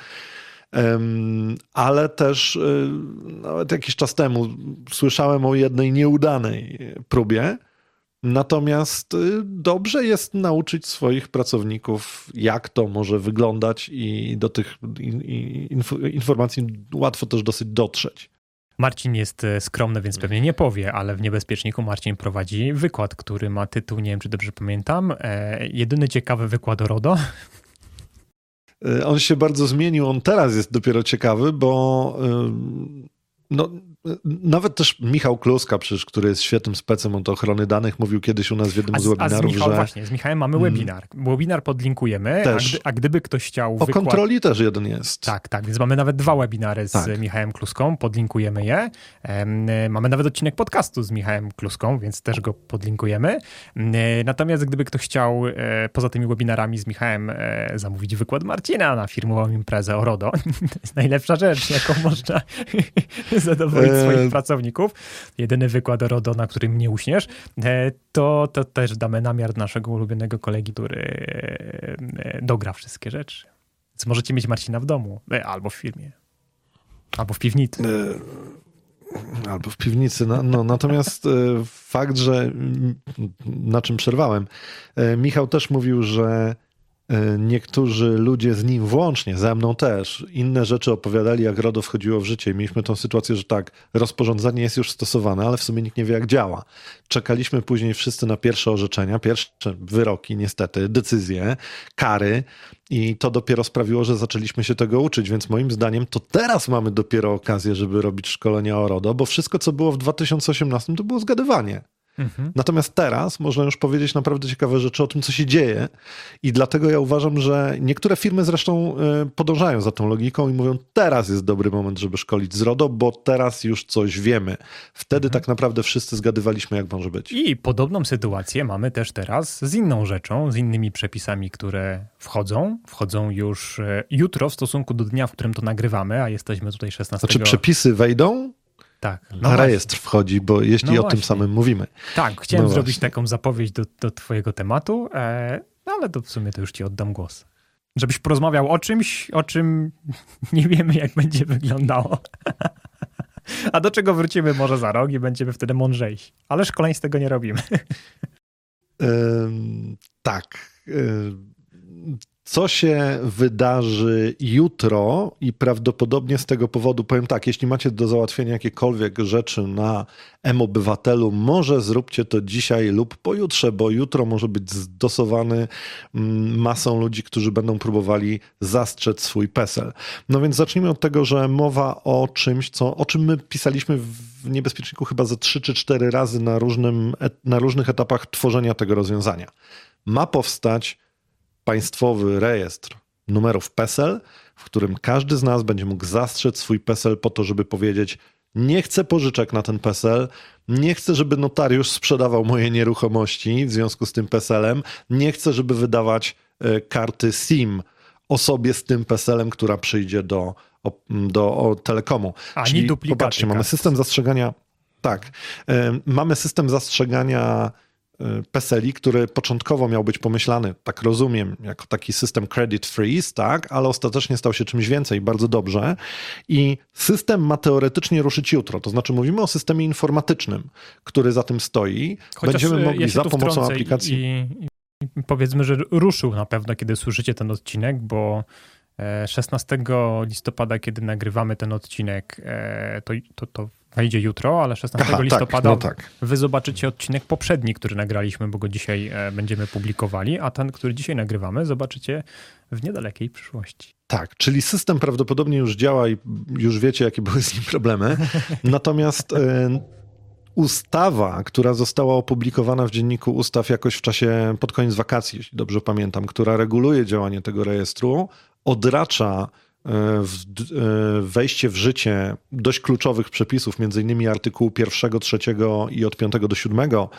Speaker 1: Um, ale też y, nawet jakiś czas temu słyszałem o jednej nieudanej próbie. Natomiast y, dobrze jest nauczyć swoich pracowników, jak to może wyglądać i do tych in, in, informacji łatwo też dosyć dotrzeć.
Speaker 2: Marcin jest skromny, więc pewnie nie powie, ale w Niebezpieczniku Marcin prowadzi wykład, który ma tytuł, nie wiem czy dobrze pamiętam, e, jedyny ciekawy wykład o RODO.
Speaker 1: On się bardzo zmienił, on teraz jest dopiero ciekawy, bo no, nawet też Michał Kluska, przecież, który jest świetnym specem od ochrony danych, mówił kiedyś u nas w jednym a z, z webinarów, a z Michał,
Speaker 2: że... Właśnie, z Michałem mamy hmm. webinar. Webinar podlinkujemy, a, gdy, a gdyby ktoś chciał
Speaker 1: O
Speaker 2: wykład...
Speaker 1: kontroli też jeden jest.
Speaker 2: Tak, tak, więc mamy nawet dwa webinary z tak. Michałem Kluską, podlinkujemy je. Mamy nawet odcinek podcastu z Michałem Kluską, więc też go podlinkujemy. Natomiast gdyby ktoś chciał poza tymi webinarami z Michałem zamówić wykład Marcina na firmową imprezę o RODO, to jest najlepsza rzecz, jaką można zadowolić swoich pracowników. Jedyny wykład o RODO, na którym nie uśniesz, to, to też damy namiar naszego ulubionego kolegi, który dogra wszystkie rzeczy. Więc możecie mieć Marcina w domu, albo w firmie, albo w piwnicy.
Speaker 1: Albo w piwnicy. No, no, natomiast fakt, że na czym przerwałem, Michał też mówił, że niektórzy ludzie z nim włącznie, ze mną też, inne rzeczy opowiadali, jak RODO wchodziło w życie. I mieliśmy tą sytuację, że tak, rozporządzenie jest już stosowane, ale w sumie nikt nie wie, jak działa. Czekaliśmy później wszyscy na pierwsze orzeczenia, pierwsze wyroki niestety, decyzje, kary i to dopiero sprawiło, że zaczęliśmy się tego uczyć, więc moim zdaniem to teraz mamy dopiero okazję, żeby robić szkolenia o RODO, bo wszystko, co było w dwa tysiące osiemnastym, to było zgadywanie. Mhm. Natomiast teraz można już powiedzieć naprawdę ciekawe rzeczy o tym, co się dzieje i dlatego ja uważam, że niektóre firmy zresztą podążają za tą logiką i mówią, teraz jest dobry moment, żeby szkolić z RODO, bo teraz już coś wiemy. Wtedy mhm. tak naprawdę wszyscy zgadywaliśmy, jak może być.
Speaker 2: I podobną sytuację mamy też teraz z inną rzeczą, z innymi przepisami, które wchodzą. Wchodzą już jutro w stosunku do dnia, w którym to nagrywamy, a jesteśmy tutaj szesnastego.
Speaker 1: Znaczy przepisy wejdą?
Speaker 2: Tak.
Speaker 1: No na rejestr wchodzi, bo jeśli no o tym samym mówimy.
Speaker 2: Tak, chciałem
Speaker 1: no
Speaker 2: zrobić taką zapowiedź do, do twojego tematu, e, ale to w sumie to już ci oddam głos. Żebyś porozmawiał o czymś, o czym nie wiemy, jak będzie wyglądało. A do czego wrócimy może za rok i będziemy wtedy mądrzejsi. Ale szkoleń z tego nie robimy.
Speaker 1: Ym, tak. Ym. Co się wydarzy jutro i prawdopodobnie z tego powodu, powiem tak, jeśli macie do załatwienia jakiekolwiek rzeczy na M-Obywatelu, może zróbcie to dzisiaj lub pojutrze, bo jutro może być zdosowany masą ludzi, którzy będą próbowali zastrzec swój PESEL. No więc zacznijmy od tego, że mowa o czymś, co, o czym my pisaliśmy w Niebezpieczniku chyba ze trzy czy cztery razy na, różnym, na różnych etapach tworzenia tego rozwiązania. Ma powstać państwowy rejestr numerów PESEL, w którym każdy z nas będzie mógł zastrzec swój PESEL po to, żeby powiedzieć, nie chcę pożyczek na ten PESEL, nie chcę, żeby notariusz sprzedawał moje nieruchomości w związku z tym PESELem, nie chcę, żeby wydawać karty SIM osobie z tym PESELem, która przyjdzie do, do o, telekomu.
Speaker 2: Ani Czyli duplikaty.
Speaker 1: Popatrzcie, mamy system zastrzegania, tak, y, mamy system zastrzegania PESEL-i, który początkowo miał być pomyślany, tak rozumiem, jako taki system credit freeze, tak, ale ostatecznie stał się czymś więcej, bardzo dobrze. I system ma teoretycznie ruszyć jutro, to znaczy mówimy o systemie informatycznym, który za tym stoi.
Speaker 2: Chociaż
Speaker 1: Będziemy mogli
Speaker 2: ja
Speaker 1: za pomocą aplikacji...
Speaker 2: I, i powiedzmy, że ruszył na pewno, kiedy słyszycie ten odcinek, bo szesnastego listopada, kiedy nagrywamy ten odcinek, to, to, to wejdzie jutro, ale szesnastego
Speaker 1: Aha,
Speaker 2: listopada
Speaker 1: tak, no tak.
Speaker 2: wy zobaczycie odcinek poprzedni, który nagraliśmy, bo go dzisiaj będziemy publikowali, a ten, który dzisiaj nagrywamy, zobaczycie w niedalekiej przyszłości.
Speaker 1: Tak, czyli system prawdopodobnie już działa i już wiecie, jakie były z nim problemy. Natomiast y, ustawa, która została opublikowana w Dzienniku Ustaw jakoś w czasie, pod koniec wakacji, jeśli dobrze pamiętam, która reguluje działanie tego rejestru, odracza w wejście w życie dość kluczowych przepisów, między innymi artykułu pierwszego, trzeciego i od piątego do siódmego,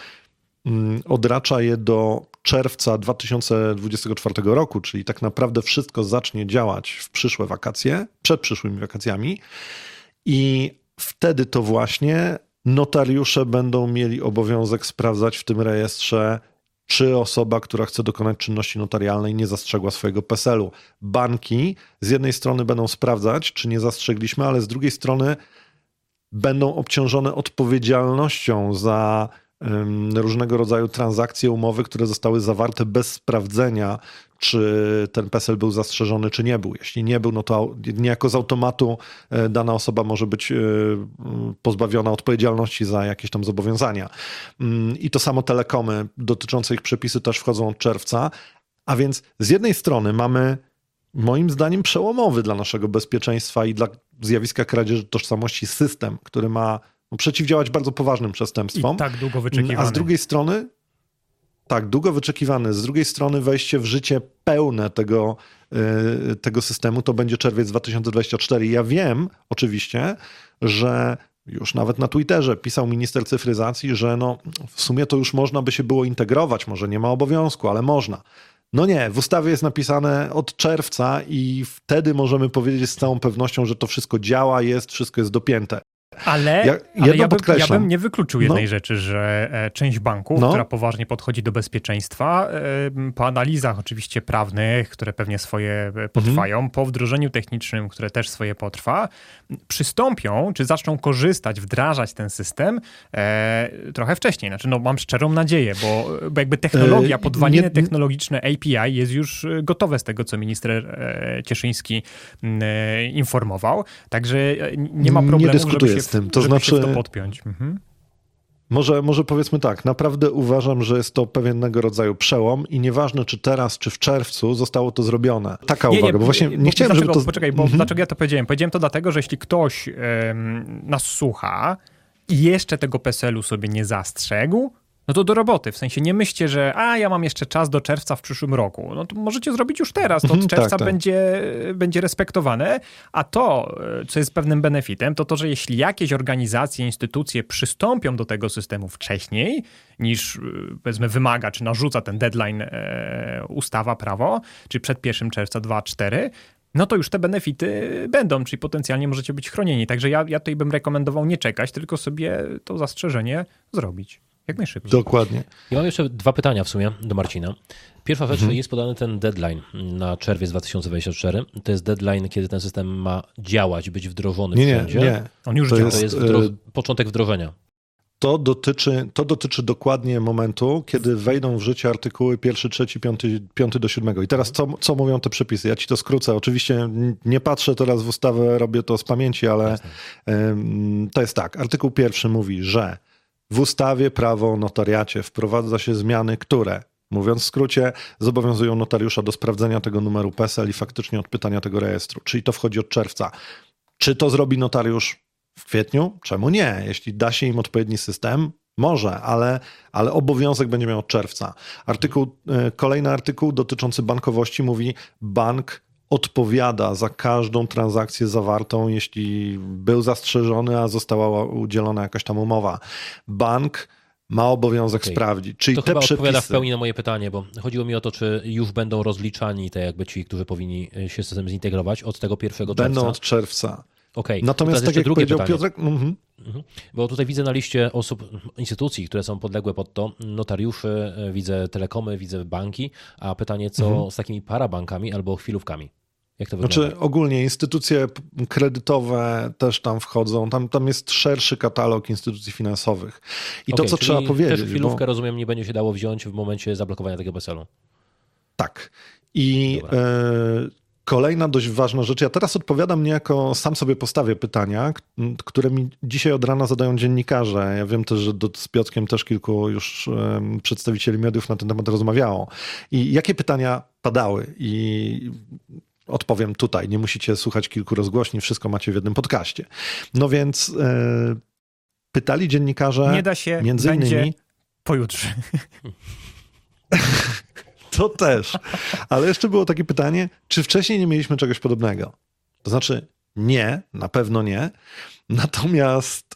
Speaker 1: odracza je do czerwca dwa tysiące dwudziestego czwartego roku, czyli tak naprawdę wszystko zacznie działać w przyszłe wakacje, przed przyszłymi wakacjami i wtedy to właśnie notariusze będą mieli obowiązek sprawdzać w tym rejestrze, czy osoba, która chce dokonać czynności notarialnej, nie zastrzegła swojego PESEL-u. Banki z jednej strony będą sprawdzać, czy nie zastrzegliśmy, ale z drugiej strony będą obciążone odpowiedzialnością za um, różnego rodzaju transakcje, umowy, które zostały zawarte bez sprawdzenia, czy ten PESEL był zastrzeżony, czy nie był. Jeśli nie był, no to niejako z automatu dana osoba może być pozbawiona odpowiedzialności za jakieś tam zobowiązania. I to samo telekomy, dotyczące ich przepisy też wchodzą od czerwca. A więc z jednej strony mamy, moim zdaniem, przełomowy dla naszego bezpieczeństwa i dla zjawiska kradzieży tożsamości system, który ma przeciwdziałać bardzo poważnym przestępstwom.
Speaker 2: I tak długo wyczekiwany.
Speaker 1: A z drugiej strony Tak, długo wyczekiwany. Z drugiej strony wejście w życie pełne tego, tego systemu to będzie czerwiec dwa tysiące dwudziesty czwarty. Ja wiem oczywiście, że już nawet na Twitterze pisał minister cyfryzacji, że no, w sumie to już można by się było integrować, może nie ma obowiązku, ale można. No nie, w ustawie jest napisane od czerwca i wtedy możemy powiedzieć z całą pewnością, że to wszystko działa, jest, wszystko jest dopięte.
Speaker 2: Ale,
Speaker 1: ja,
Speaker 2: ale ja, bym, ja bym nie wykluczył jednej
Speaker 1: no.
Speaker 2: rzeczy, że część banków, no. która poważnie podchodzi do bezpieczeństwa, po analizach oczywiście prawnych, które pewnie swoje potrwają, mhm. po wdrożeniu technicznym, które też swoje potrwa, przystąpią, czy zaczną korzystać, wdrażać ten system e, trochę wcześniej. Znaczy, no mam szczerą nadzieję, bo, bo jakby technologia, podwaliny nie, technologiczne A P I jest już gotowe z tego, co minister e, Cieszyński e, informował. Także nie ma problemu,
Speaker 1: nie
Speaker 2: żeby się
Speaker 1: z tym. To
Speaker 2: żeby
Speaker 1: znaczy,
Speaker 2: się w to podpiąć. Mhm.
Speaker 1: Może, może powiedzmy tak, naprawdę uważam, że jest to pewnego rodzaju przełom i nieważne, czy teraz, czy w czerwcu zostało to zrobione. Taka
Speaker 2: nie,
Speaker 1: uwaga,
Speaker 2: nie,
Speaker 1: bo właśnie nie
Speaker 2: bo
Speaker 1: chciałem,
Speaker 2: dlaczego,
Speaker 1: żeby to...
Speaker 2: Poczekaj, bo
Speaker 1: mhm.
Speaker 2: dlaczego ja to powiedziałem? Powiedziałem to dlatego, że jeśli ktoś ym, nas słucha i jeszcze tego PESEL-u sobie nie zastrzegł, no to do roboty. W sensie nie myślcie, że a ja mam jeszcze czas do czerwca w przyszłym roku. No to możecie zrobić już teraz. To od czerwca tak, tak. Będzie, będzie respektowane. A to, co jest pewnym benefitem, to to, że jeśli jakieś organizacje, instytucje przystąpią do tego systemu wcześniej niż powiedzmy wymaga, czy narzuca ten deadline e, ustawa, prawo, czy przed pierwszego czerwca dwa cztery, no to już te benefity będą, czyli potencjalnie możecie być chronieni. Także ja, ja tutaj bym rekomendował nie czekać, tylko sobie to zastrzeżenie zrobić. Jak najszybciej.
Speaker 1: Dokładnie.
Speaker 3: Ja mam jeszcze dwa pytania w sumie do Marcina. Pierwsza rzecz, mhm. jest podany ten deadline na czerwiec dwa tysiące dwudziesty czwarty. To jest deadline, kiedy ten system ma działać, być wdrożony
Speaker 1: nie,
Speaker 3: wszędzie.
Speaker 1: Nie, nie.
Speaker 2: On już
Speaker 1: to
Speaker 2: działa.
Speaker 1: Jest,
Speaker 3: to jest wdro- początek wdrożenia.
Speaker 1: To dotyczy, to dotyczy dokładnie momentu, kiedy wejdą w życie artykuły pierwszy, trzeci, piąty, piąty do siódmego. I teraz co, co mówią te przepisy? Ja ci to skrócę. Oczywiście nie patrzę teraz w ustawę, robię to z pamięci, ale um, to jest tak. Artykuł pierwszy mówi, że w ustawie prawo o notariacie wprowadza się zmiany, które, mówiąc w skrócie, zobowiązują notariusza do sprawdzenia tego numeru PESEL i faktycznie odpytania tego rejestru. Czyli to wchodzi od czerwca. Czy to zrobi notariusz w kwietniu? Czemu nie? Jeśli da się im odpowiedni system, może, ale, ale obowiązek będzie miał od czerwca. Artykuł, kolejny artykuł dotyczący bankowości mówi, bank odpowiada za każdą transakcję zawartą, jeśli był zastrzeżony, a została udzielona jakaś tam umowa. Bank ma obowiązek okay. sprawdzić. Czyli
Speaker 3: to
Speaker 1: te
Speaker 3: chyba
Speaker 1: przepisy...
Speaker 3: odpowiada w pełni na moje pytanie, bo chodziło mi o to, czy już będą rozliczani te jakby ci, którzy powinni się z systemem zintegrować od tego pierwszego czerwca.
Speaker 1: Będą od czerwca.
Speaker 3: Okay.
Speaker 1: Natomiast tak jak powiedział pytanie. Piotrek... Mm-hmm.
Speaker 3: Mhm. Bo tutaj widzę na liście osób, instytucji, które są podległe pod to, notariuszy, widzę telekomy, widzę banki, a pytanie, co mhm. z takimi parabankami albo chwilówkami? Jak to wygląda?
Speaker 1: Znaczy ogólnie instytucje kredytowe też tam wchodzą, tam, tam jest szerszy katalog instytucji finansowych. I okay, to, co trzeba powiedzieć...
Speaker 3: też chwilówkę, bo... rozumiem, nie będzie się dało wziąć w momencie zablokowania tego P E S E L-u.
Speaker 1: Tak. I e, kolejna dość ważna rzecz, ja teraz odpowiadam niejako, sam sobie postawię pytania, które mi dzisiaj od rana zadają dziennikarze. Ja wiem też, że do, z Piotrkiem też kilku już e, przedstawicieli mediów na ten temat rozmawiało. I jakie pytania padały? I... Odpowiem tutaj, nie musicie słuchać kilku rozgłośni, wszystko macie w jednym podcaście. No więc e, pytali dziennikarze
Speaker 2: nie da się,
Speaker 1: między
Speaker 2: będzie
Speaker 1: innymi...
Speaker 2: pojutrze.
Speaker 1: To też. Ale jeszcze było takie pytanie, czy wcześniej nie mieliśmy czegoś podobnego? To znaczy nie, na pewno nie. Natomiast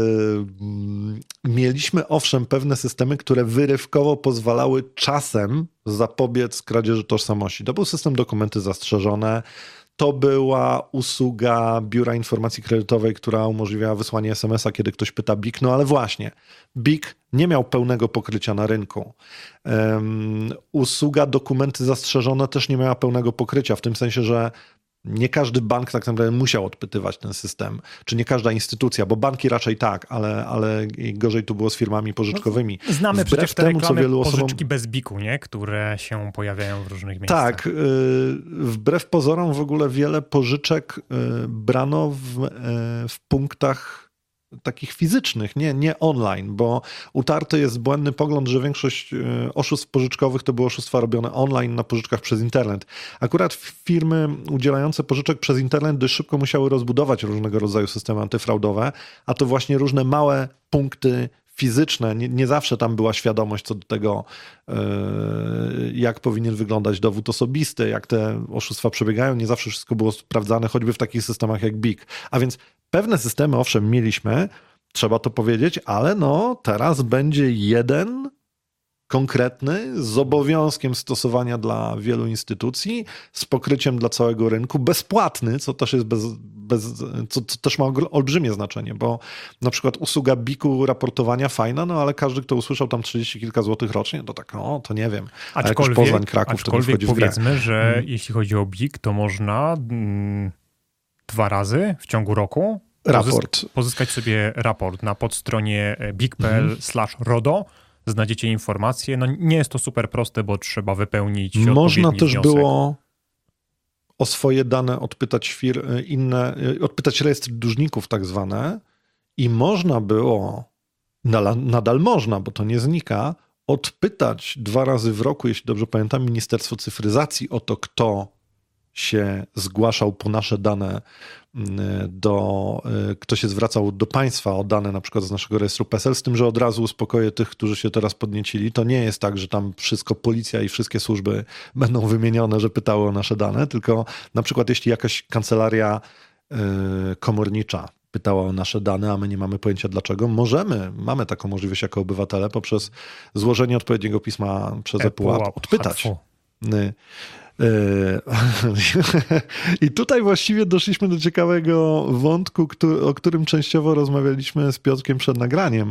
Speaker 1: yy, mieliśmy owszem pewne systemy, które wyrywkowo pozwalały czasem zapobiec kradzieży tożsamości. To był system dokumenty zastrzeżone, to była usługa Biura Informacji Kredytowej, która umożliwiała wysłanie es em es a, kiedy ktoś pyta B I K. No ale właśnie, B I K nie miał pełnego pokrycia na rynku. Um, usługa dokumenty zastrzeżone też nie miała pełnego pokrycia, w tym sensie, że nie każdy bank tak naprawdę musiał odpytywać ten system, czy nie każda instytucja, bo banki raczej tak, ale, ale gorzej tu było z firmami pożyczkowymi.
Speaker 2: No, znamy Wbrew przecież te temu, reklamy co wielu pożyczki osobom... bez B I K-u, nie? Które się pojawiają w różnych miejscach.
Speaker 1: Tak, wbrew pozorom w ogóle wiele pożyczek brano w, w punktach takich fizycznych, nie, nie online, bo utarty jest błędny pogląd, że większość oszustw pożyczkowych to były oszustwa robione online na pożyczkach przez internet. Akurat firmy udzielające pożyczek przez internet dość szybko musiały rozbudować różnego rodzaju systemy antyfraudowe, a to właśnie różne małe punkty fizyczne, nie, nie zawsze tam była świadomość co do tego, yy, jak powinien wyglądać dowód osobisty, jak te oszustwa przebiegają, nie zawsze wszystko było sprawdzane, choćby w takich systemach jak B I K. A więc pewne systemy, owszem, mieliśmy, trzeba to powiedzieć, ale no teraz będzie jeden konkretny, z obowiązkiem stosowania dla wielu instytucji, z pokryciem dla całego rynku, bezpłatny, co też jest bez, bez, co, co też ma olbrzymie znaczenie, bo na przykład usługa B I K-u raportowania fajna, no ale każdy, kto usłyszał tam trzydzieści kilka złotych rocznie, to tak, no to nie wiem. A aczkolwiek, Poznań, Kraków, to nie wchodzi w grę.
Speaker 2: Powiedzmy, że hmm. jeśli chodzi o B I K, to można mm, dwa razy w ciągu roku
Speaker 1: raport.
Speaker 2: Pozysk- pozyskać sobie raport na podstronie bik kropka p l slash rodo. Znajdziecie informacje. No nie jest to super proste, bo trzeba wypełnić
Speaker 1: Można też
Speaker 2: wniosek.
Speaker 1: było o swoje dane odpytać fir- inne, odpytać rejestr dłużników tak zwane i można było, nadal można, bo to nie znika, odpytać dwa razy w roku, jeśli dobrze pamiętam, Ministerstwo Cyfryzacji o to, kto się zgłaszał po nasze dane, do, kto się zwracał do państwa o dane na przykład z naszego rejestru P E S E L, z tym, że od razu uspokoję tych, którzy się teraz podniecili. To nie jest tak, że tam wszystko policja i wszystkie służby będą wymienione, że pytały o nasze dane, tylko na przykład jeśli jakaś kancelaria komornicza pytała o nasze dane, a my nie mamy pojęcia dlaczego, możemy, mamy taką możliwość jako obywatele poprzez złożenie odpowiedniego pisma przez E P U A odpytać. I tutaj właściwie doszliśmy do ciekawego wątku, o którym częściowo rozmawialiśmy z Piotrkiem przed nagraniem,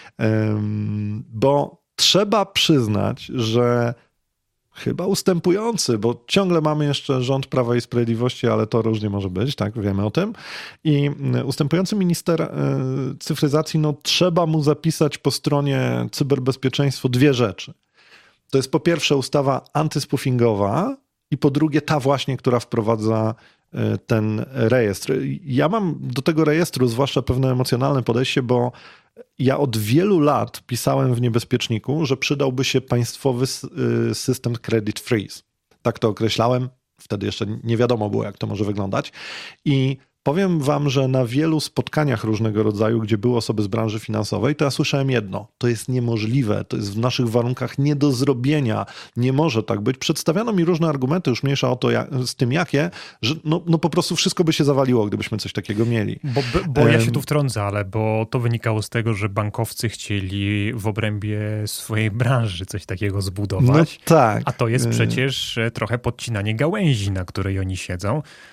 Speaker 1: bo trzeba przyznać, że chyba ustępujący, bo ciągle mamy jeszcze rząd Prawa i Sprawiedliwości, ale to różnie może być, tak, wiemy o tym. I ustępujący minister cyfryzacji, no trzeba mu zapisać po stronie cyberbezpieczeństwo dwie rzeczy. To jest po pierwsze ustawa antyspoofingowa i po drugie ta właśnie, która wprowadza ten rejestr. Ja mam do tego rejestru zwłaszcza pewne emocjonalne podejście, bo ja od wielu lat pisałem w Niebezpieczniku, że przydałby się państwowy system credit freeze. Tak to określałem. Wtedy jeszcze nie wiadomo było, jak to może wyglądać. I powiem wam, że na wielu spotkaniach różnego rodzaju, gdzie były osoby z branży finansowej, to ja słyszałem jedno. To jest niemożliwe, to jest w naszych warunkach nie do zrobienia. Nie może tak być. Przedstawiano mi różne argumenty, już mniejsza o to jak, z tym jakie, że no, no po prostu wszystko by się zawaliło, gdybyśmy coś takiego mieli.
Speaker 2: Bo, bo ja się tu wtrącę, ale bo to wynikało z tego, że bankowcy chcieli w obrębie swojej branży coś takiego zbudować.
Speaker 1: No tak.
Speaker 2: A to jest przecież trochę podcinanie gałęzi, na której oni siedzą.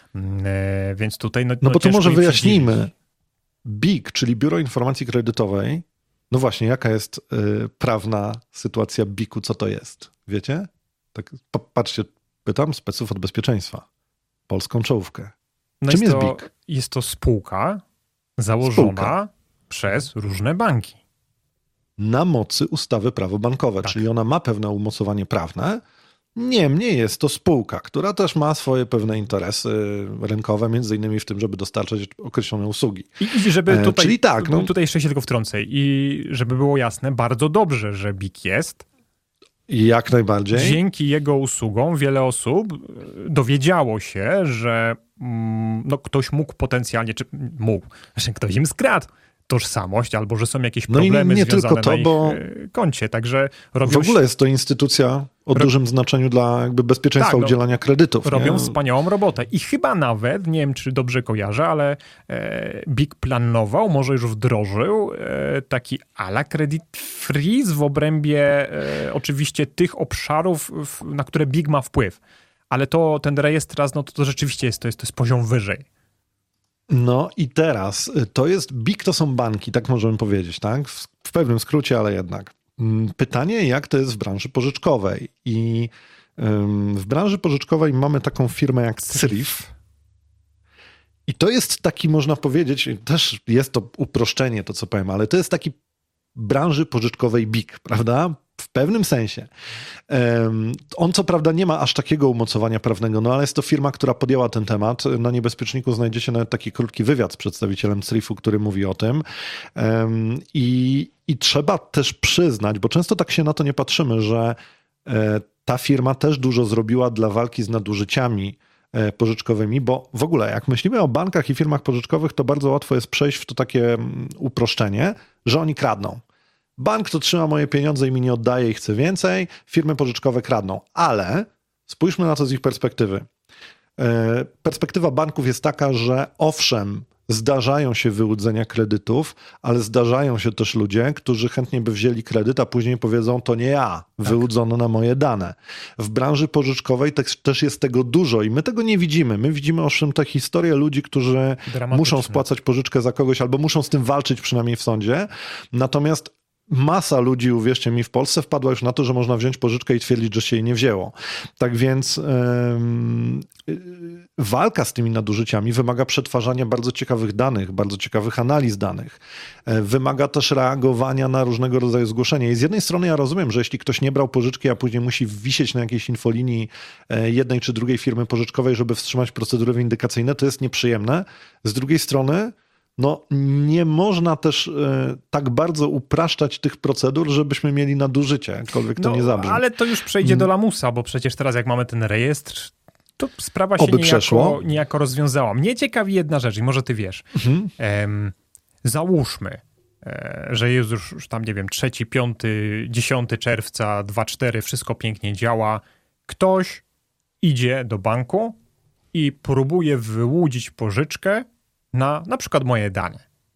Speaker 2: E, więc tutaj... No,
Speaker 1: No,
Speaker 2: no
Speaker 1: bo to może
Speaker 2: im
Speaker 1: wyjaśnijmy.
Speaker 2: przydzielić.
Speaker 1: B I K, czyli Biuro Informacji Kredytowej, no właśnie, jaka jest y, prawna sytuacja B I K-u, co to jest? Wiecie? Tak, patrzcie, pytam speców od bezpieczeństwa. Polską czołówkę.
Speaker 2: No
Speaker 1: Czym jest,
Speaker 2: jest
Speaker 1: jest
Speaker 2: to,
Speaker 1: B I K?
Speaker 2: Jest to spółka założona
Speaker 1: Spółka.
Speaker 2: przez różne banki.
Speaker 1: Na mocy ustawy prawo bankowe,
Speaker 2: Tak.
Speaker 1: czyli ona ma pewne umocowanie prawne, niemniej jest to spółka, która też ma swoje pewne interesy rynkowe, między innymi w tym, żeby dostarczać określone usługi.
Speaker 2: I, i żeby
Speaker 1: E,
Speaker 2: tutaj,
Speaker 1: czyli tak, no-
Speaker 2: tutaj jeszcze się tylko wtrącę i żeby było jasne, bardzo dobrze, że B I K jest.
Speaker 1: I jak najbardziej.
Speaker 2: Dzięki jego usługom wiele osób dowiedziało się, że mm, no, ktoś mógł potencjalnie, czy mógł, że ktoś im skradł tożsamość, albo że są jakieś
Speaker 1: No i
Speaker 2: problemy
Speaker 1: nie
Speaker 2: związane
Speaker 1: tylko to,
Speaker 2: na ich
Speaker 1: bo
Speaker 2: e, koncie. Także robią,
Speaker 1: W ogóle jest to instytucja o
Speaker 2: Ro-
Speaker 1: dużym znaczeniu dla jakby bezpieczeństwa
Speaker 2: Tak, no,
Speaker 1: udzielania kredytów.
Speaker 2: robią
Speaker 1: nie?
Speaker 2: wspaniałą robotę. I chyba nawet, nie wiem czy dobrze kojarzę, ale e, B I K planował, może już wdrożył e, taki ala credit freeze w obrębie e, oczywiście tych obszarów, w, na które B I K ma wpływ. Ale to ten rejestr raz, no to, to rzeczywiście jest to, jest, to jest poziom wyżej.
Speaker 1: No i teraz y, to jest, B I K to są banki, tak możemy powiedzieć, tak? W, w pewnym skrócie, ale jednak. Mm, Pytanie, jak to jest w branży pożyczkowej? I ym, w branży pożyczkowej mamy taką firmę jak C R I F. I to jest taki, można powiedzieć, też jest to uproszczenie, to co powiem, ale to jest taki branży pożyczkowej B I K, prawda? W pewnym sensie. Um, on co prawda nie ma aż takiego umocowania prawnego, no ale jest to firma, która podjęła ten temat. Na Niebezpieczniku znajdziecie nawet taki krótki wywiad z przedstawicielem C R I F-u, który mówi o tym. Um, i, I trzeba też przyznać, bo często tak się na to nie patrzymy, że e, ta firma też dużo zrobiła dla walki z nadużyciami e, pożyczkowymi, bo w ogóle jak myślimy o bankach i firmach pożyczkowych, to bardzo łatwo jest przejść w to takie mm, uproszczenie, że oni kradną. Bank to trzyma moje pieniądze i mi nie oddaje i chce więcej, firmy pożyczkowe kradną. Ale spójrzmy na to z ich perspektywy. E, Perspektywa banków jest taka, że owszem, zdarzają się wyłudzenia kredytów, ale zdarzają się też ludzie, którzy chętnie by wzięli kredyt, a później powiedzą, to nie ja, wyłudzono na moje dane. W branży pożyczkowej też, też jest tego dużo i my tego nie widzimy. My widzimy owszem te historie ludzi, którzy muszą spłacać pożyczkę za kogoś albo muszą z tym walczyć przynajmniej w sądzie. Natomiast masa ludzi, uwierzcie mi, w Polsce wpadła już na to, że można wziąć pożyczkę i twierdzić, że się jej nie wzięło. Tak więc yy, walka z tymi nadużyciami wymaga przetwarzania bardzo ciekawych danych, bardzo ciekawych analiz danych. Yy, wymaga też reagowania na różnego rodzaju zgłoszenia. I z jednej strony ja rozumiem, że jeśli ktoś nie brał pożyczki, a później musi wisieć na jakiejś infolinii yy, jednej czy drugiej firmy pożyczkowej, żeby wstrzymać procedury windykacyjne, to jest nieprzyjemne. Z drugiej strony no nie można też e, tak bardzo upraszczać tych procedur, żebyśmy mieli nadużycie, jakkolwiek to
Speaker 2: no,
Speaker 1: nie zabrzmi.
Speaker 2: Ale to już przejdzie do lamusa, bo przecież teraz jak mamy ten rejestr, to sprawa się
Speaker 1: Oby
Speaker 2: niejako,
Speaker 1: przeszło.
Speaker 2: niejako rozwiązała. Mnie ciekawi jedna rzecz i może ty wiesz.
Speaker 1: Mhm.
Speaker 2: Em, załóżmy, e, że jest już, już tam, nie wiem, trzeci, piąty, dziesiąty czerwca, dwa cztery, wszystko pięknie działa. Ktoś idzie do banku i próbuje wyłudzić pożyczkę na na przykład moje dane.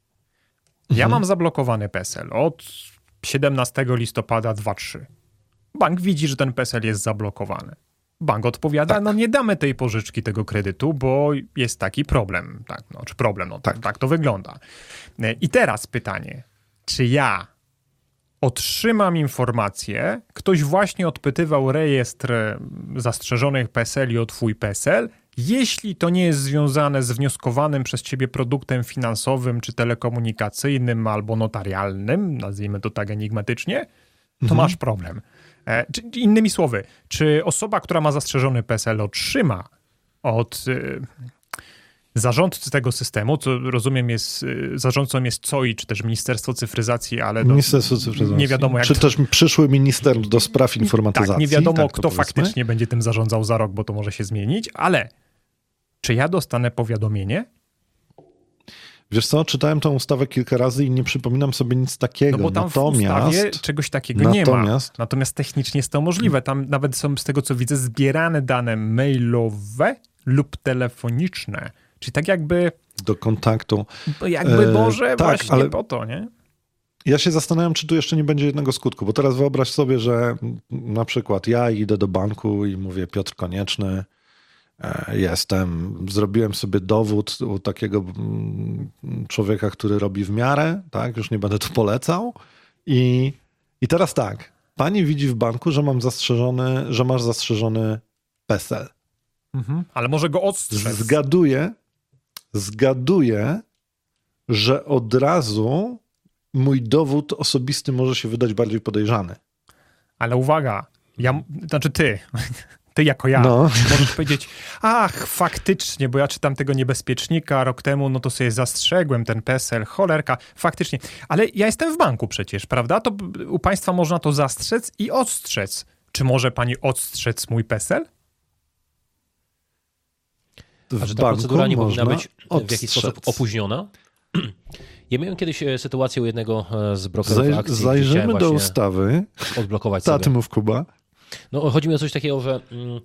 Speaker 2: Ja
Speaker 1: Mhm.
Speaker 2: mam zablokowany P E S L od siedemnastego listopada dwa trzy. Bank widzi, że ten P E S L jest zablokowany. Bank odpowiada,
Speaker 1: Tak.
Speaker 2: no nie damy tej pożyczki, tego kredytu, bo jest taki problem. Tak, no, czy problem, no tak.
Speaker 1: Tak.
Speaker 2: tak to wygląda. I teraz pytanie, czy ja otrzymam informację, ktoś właśnie odpytywał rejestr zastrzeżonych P E S L i o twój P E S L, jeśli to nie jest związane z wnioskowanym przez ciebie produktem finansowym, czy telekomunikacyjnym, albo notarialnym, nazwijmy to tak enigmatycznie, to
Speaker 1: Mhm.
Speaker 2: masz problem. E, czy, innymi słowy, czy osoba, która ma zastrzeżony P E S L, otrzyma od y, zarządcy tego systemu, co rozumiem jest, y, zarządcą jest C O I, czy też Ministerstwo Cyfryzacji, ale no,
Speaker 1: Ministerstwo Cyfryzacji.
Speaker 2: nie wiadomo jak
Speaker 1: Czy
Speaker 2: to...
Speaker 1: też przyszły minister do spraw informatyzacji.
Speaker 2: Tak, nie wiadomo,
Speaker 1: tak to
Speaker 2: kto
Speaker 1: powiedzmy.
Speaker 2: faktycznie będzie tym zarządzał za rok, bo to może się zmienić, ale czy ja dostanę powiadomienie?
Speaker 1: Wiesz co, czytałem tę ustawę kilka razy i nie przypominam sobie nic takiego.
Speaker 2: No bo tam
Speaker 1: natomiast,
Speaker 2: w ustawie czegoś takiego nie ma.
Speaker 1: natomiast-
Speaker 2: Natomiast technicznie jest to możliwe. Tam nawet są, z tego co widzę, zbierane dane mailowe lub telefoniczne. Czyli tak jakby,
Speaker 1: do kontaktu.
Speaker 2: jakby
Speaker 1: E,
Speaker 2: może
Speaker 1: tak,
Speaker 2: właśnie
Speaker 1: ale-
Speaker 2: po to, nie?
Speaker 1: Ja się zastanawiam, czy tu jeszcze nie będzie jednego skutku, bo teraz wyobraź sobie, że na przykład ja idę do banku i mówię, Piotr Konieczny, jestem, zrobiłem sobie dowód u takiego człowieka, który robi w miarę, tak, już nie będę tu polecał i, i teraz tak, pani widzi w banku, że mam zastrzeżony, że masz zastrzeżony PESEL.
Speaker 2: Mhm. Ale może go odstrzec.
Speaker 1: Zgaduję, zgaduję, że od razu mój dowód osobisty może się wydać bardziej podejrzany.
Speaker 2: Ale uwaga, ja, znaczy ty, ty jako ja,
Speaker 1: no.
Speaker 2: możesz powiedzieć, ach, faktycznie, bo ja czytam tego niebezpiecznika rok temu, no to sobie zastrzegłem ten PESEL, cholerka, faktycznie. Ale ja jestem w banku przecież, prawda? To u państwa można to zastrzec i odstrzec. Czy może pani odstrzec mój PESEL?
Speaker 3: A że ta procedura nie powinna być w jakiś sposób opóźniona? Ja miałem kiedyś sytuację u jednego z brokerów
Speaker 1: Zaj,
Speaker 3: akcji.
Speaker 1: Zajrzymy do ustawy.
Speaker 3: Odblokować
Speaker 1: sobie. Mów, Kuba.
Speaker 3: No, chodzi mi o coś takiego, że mm,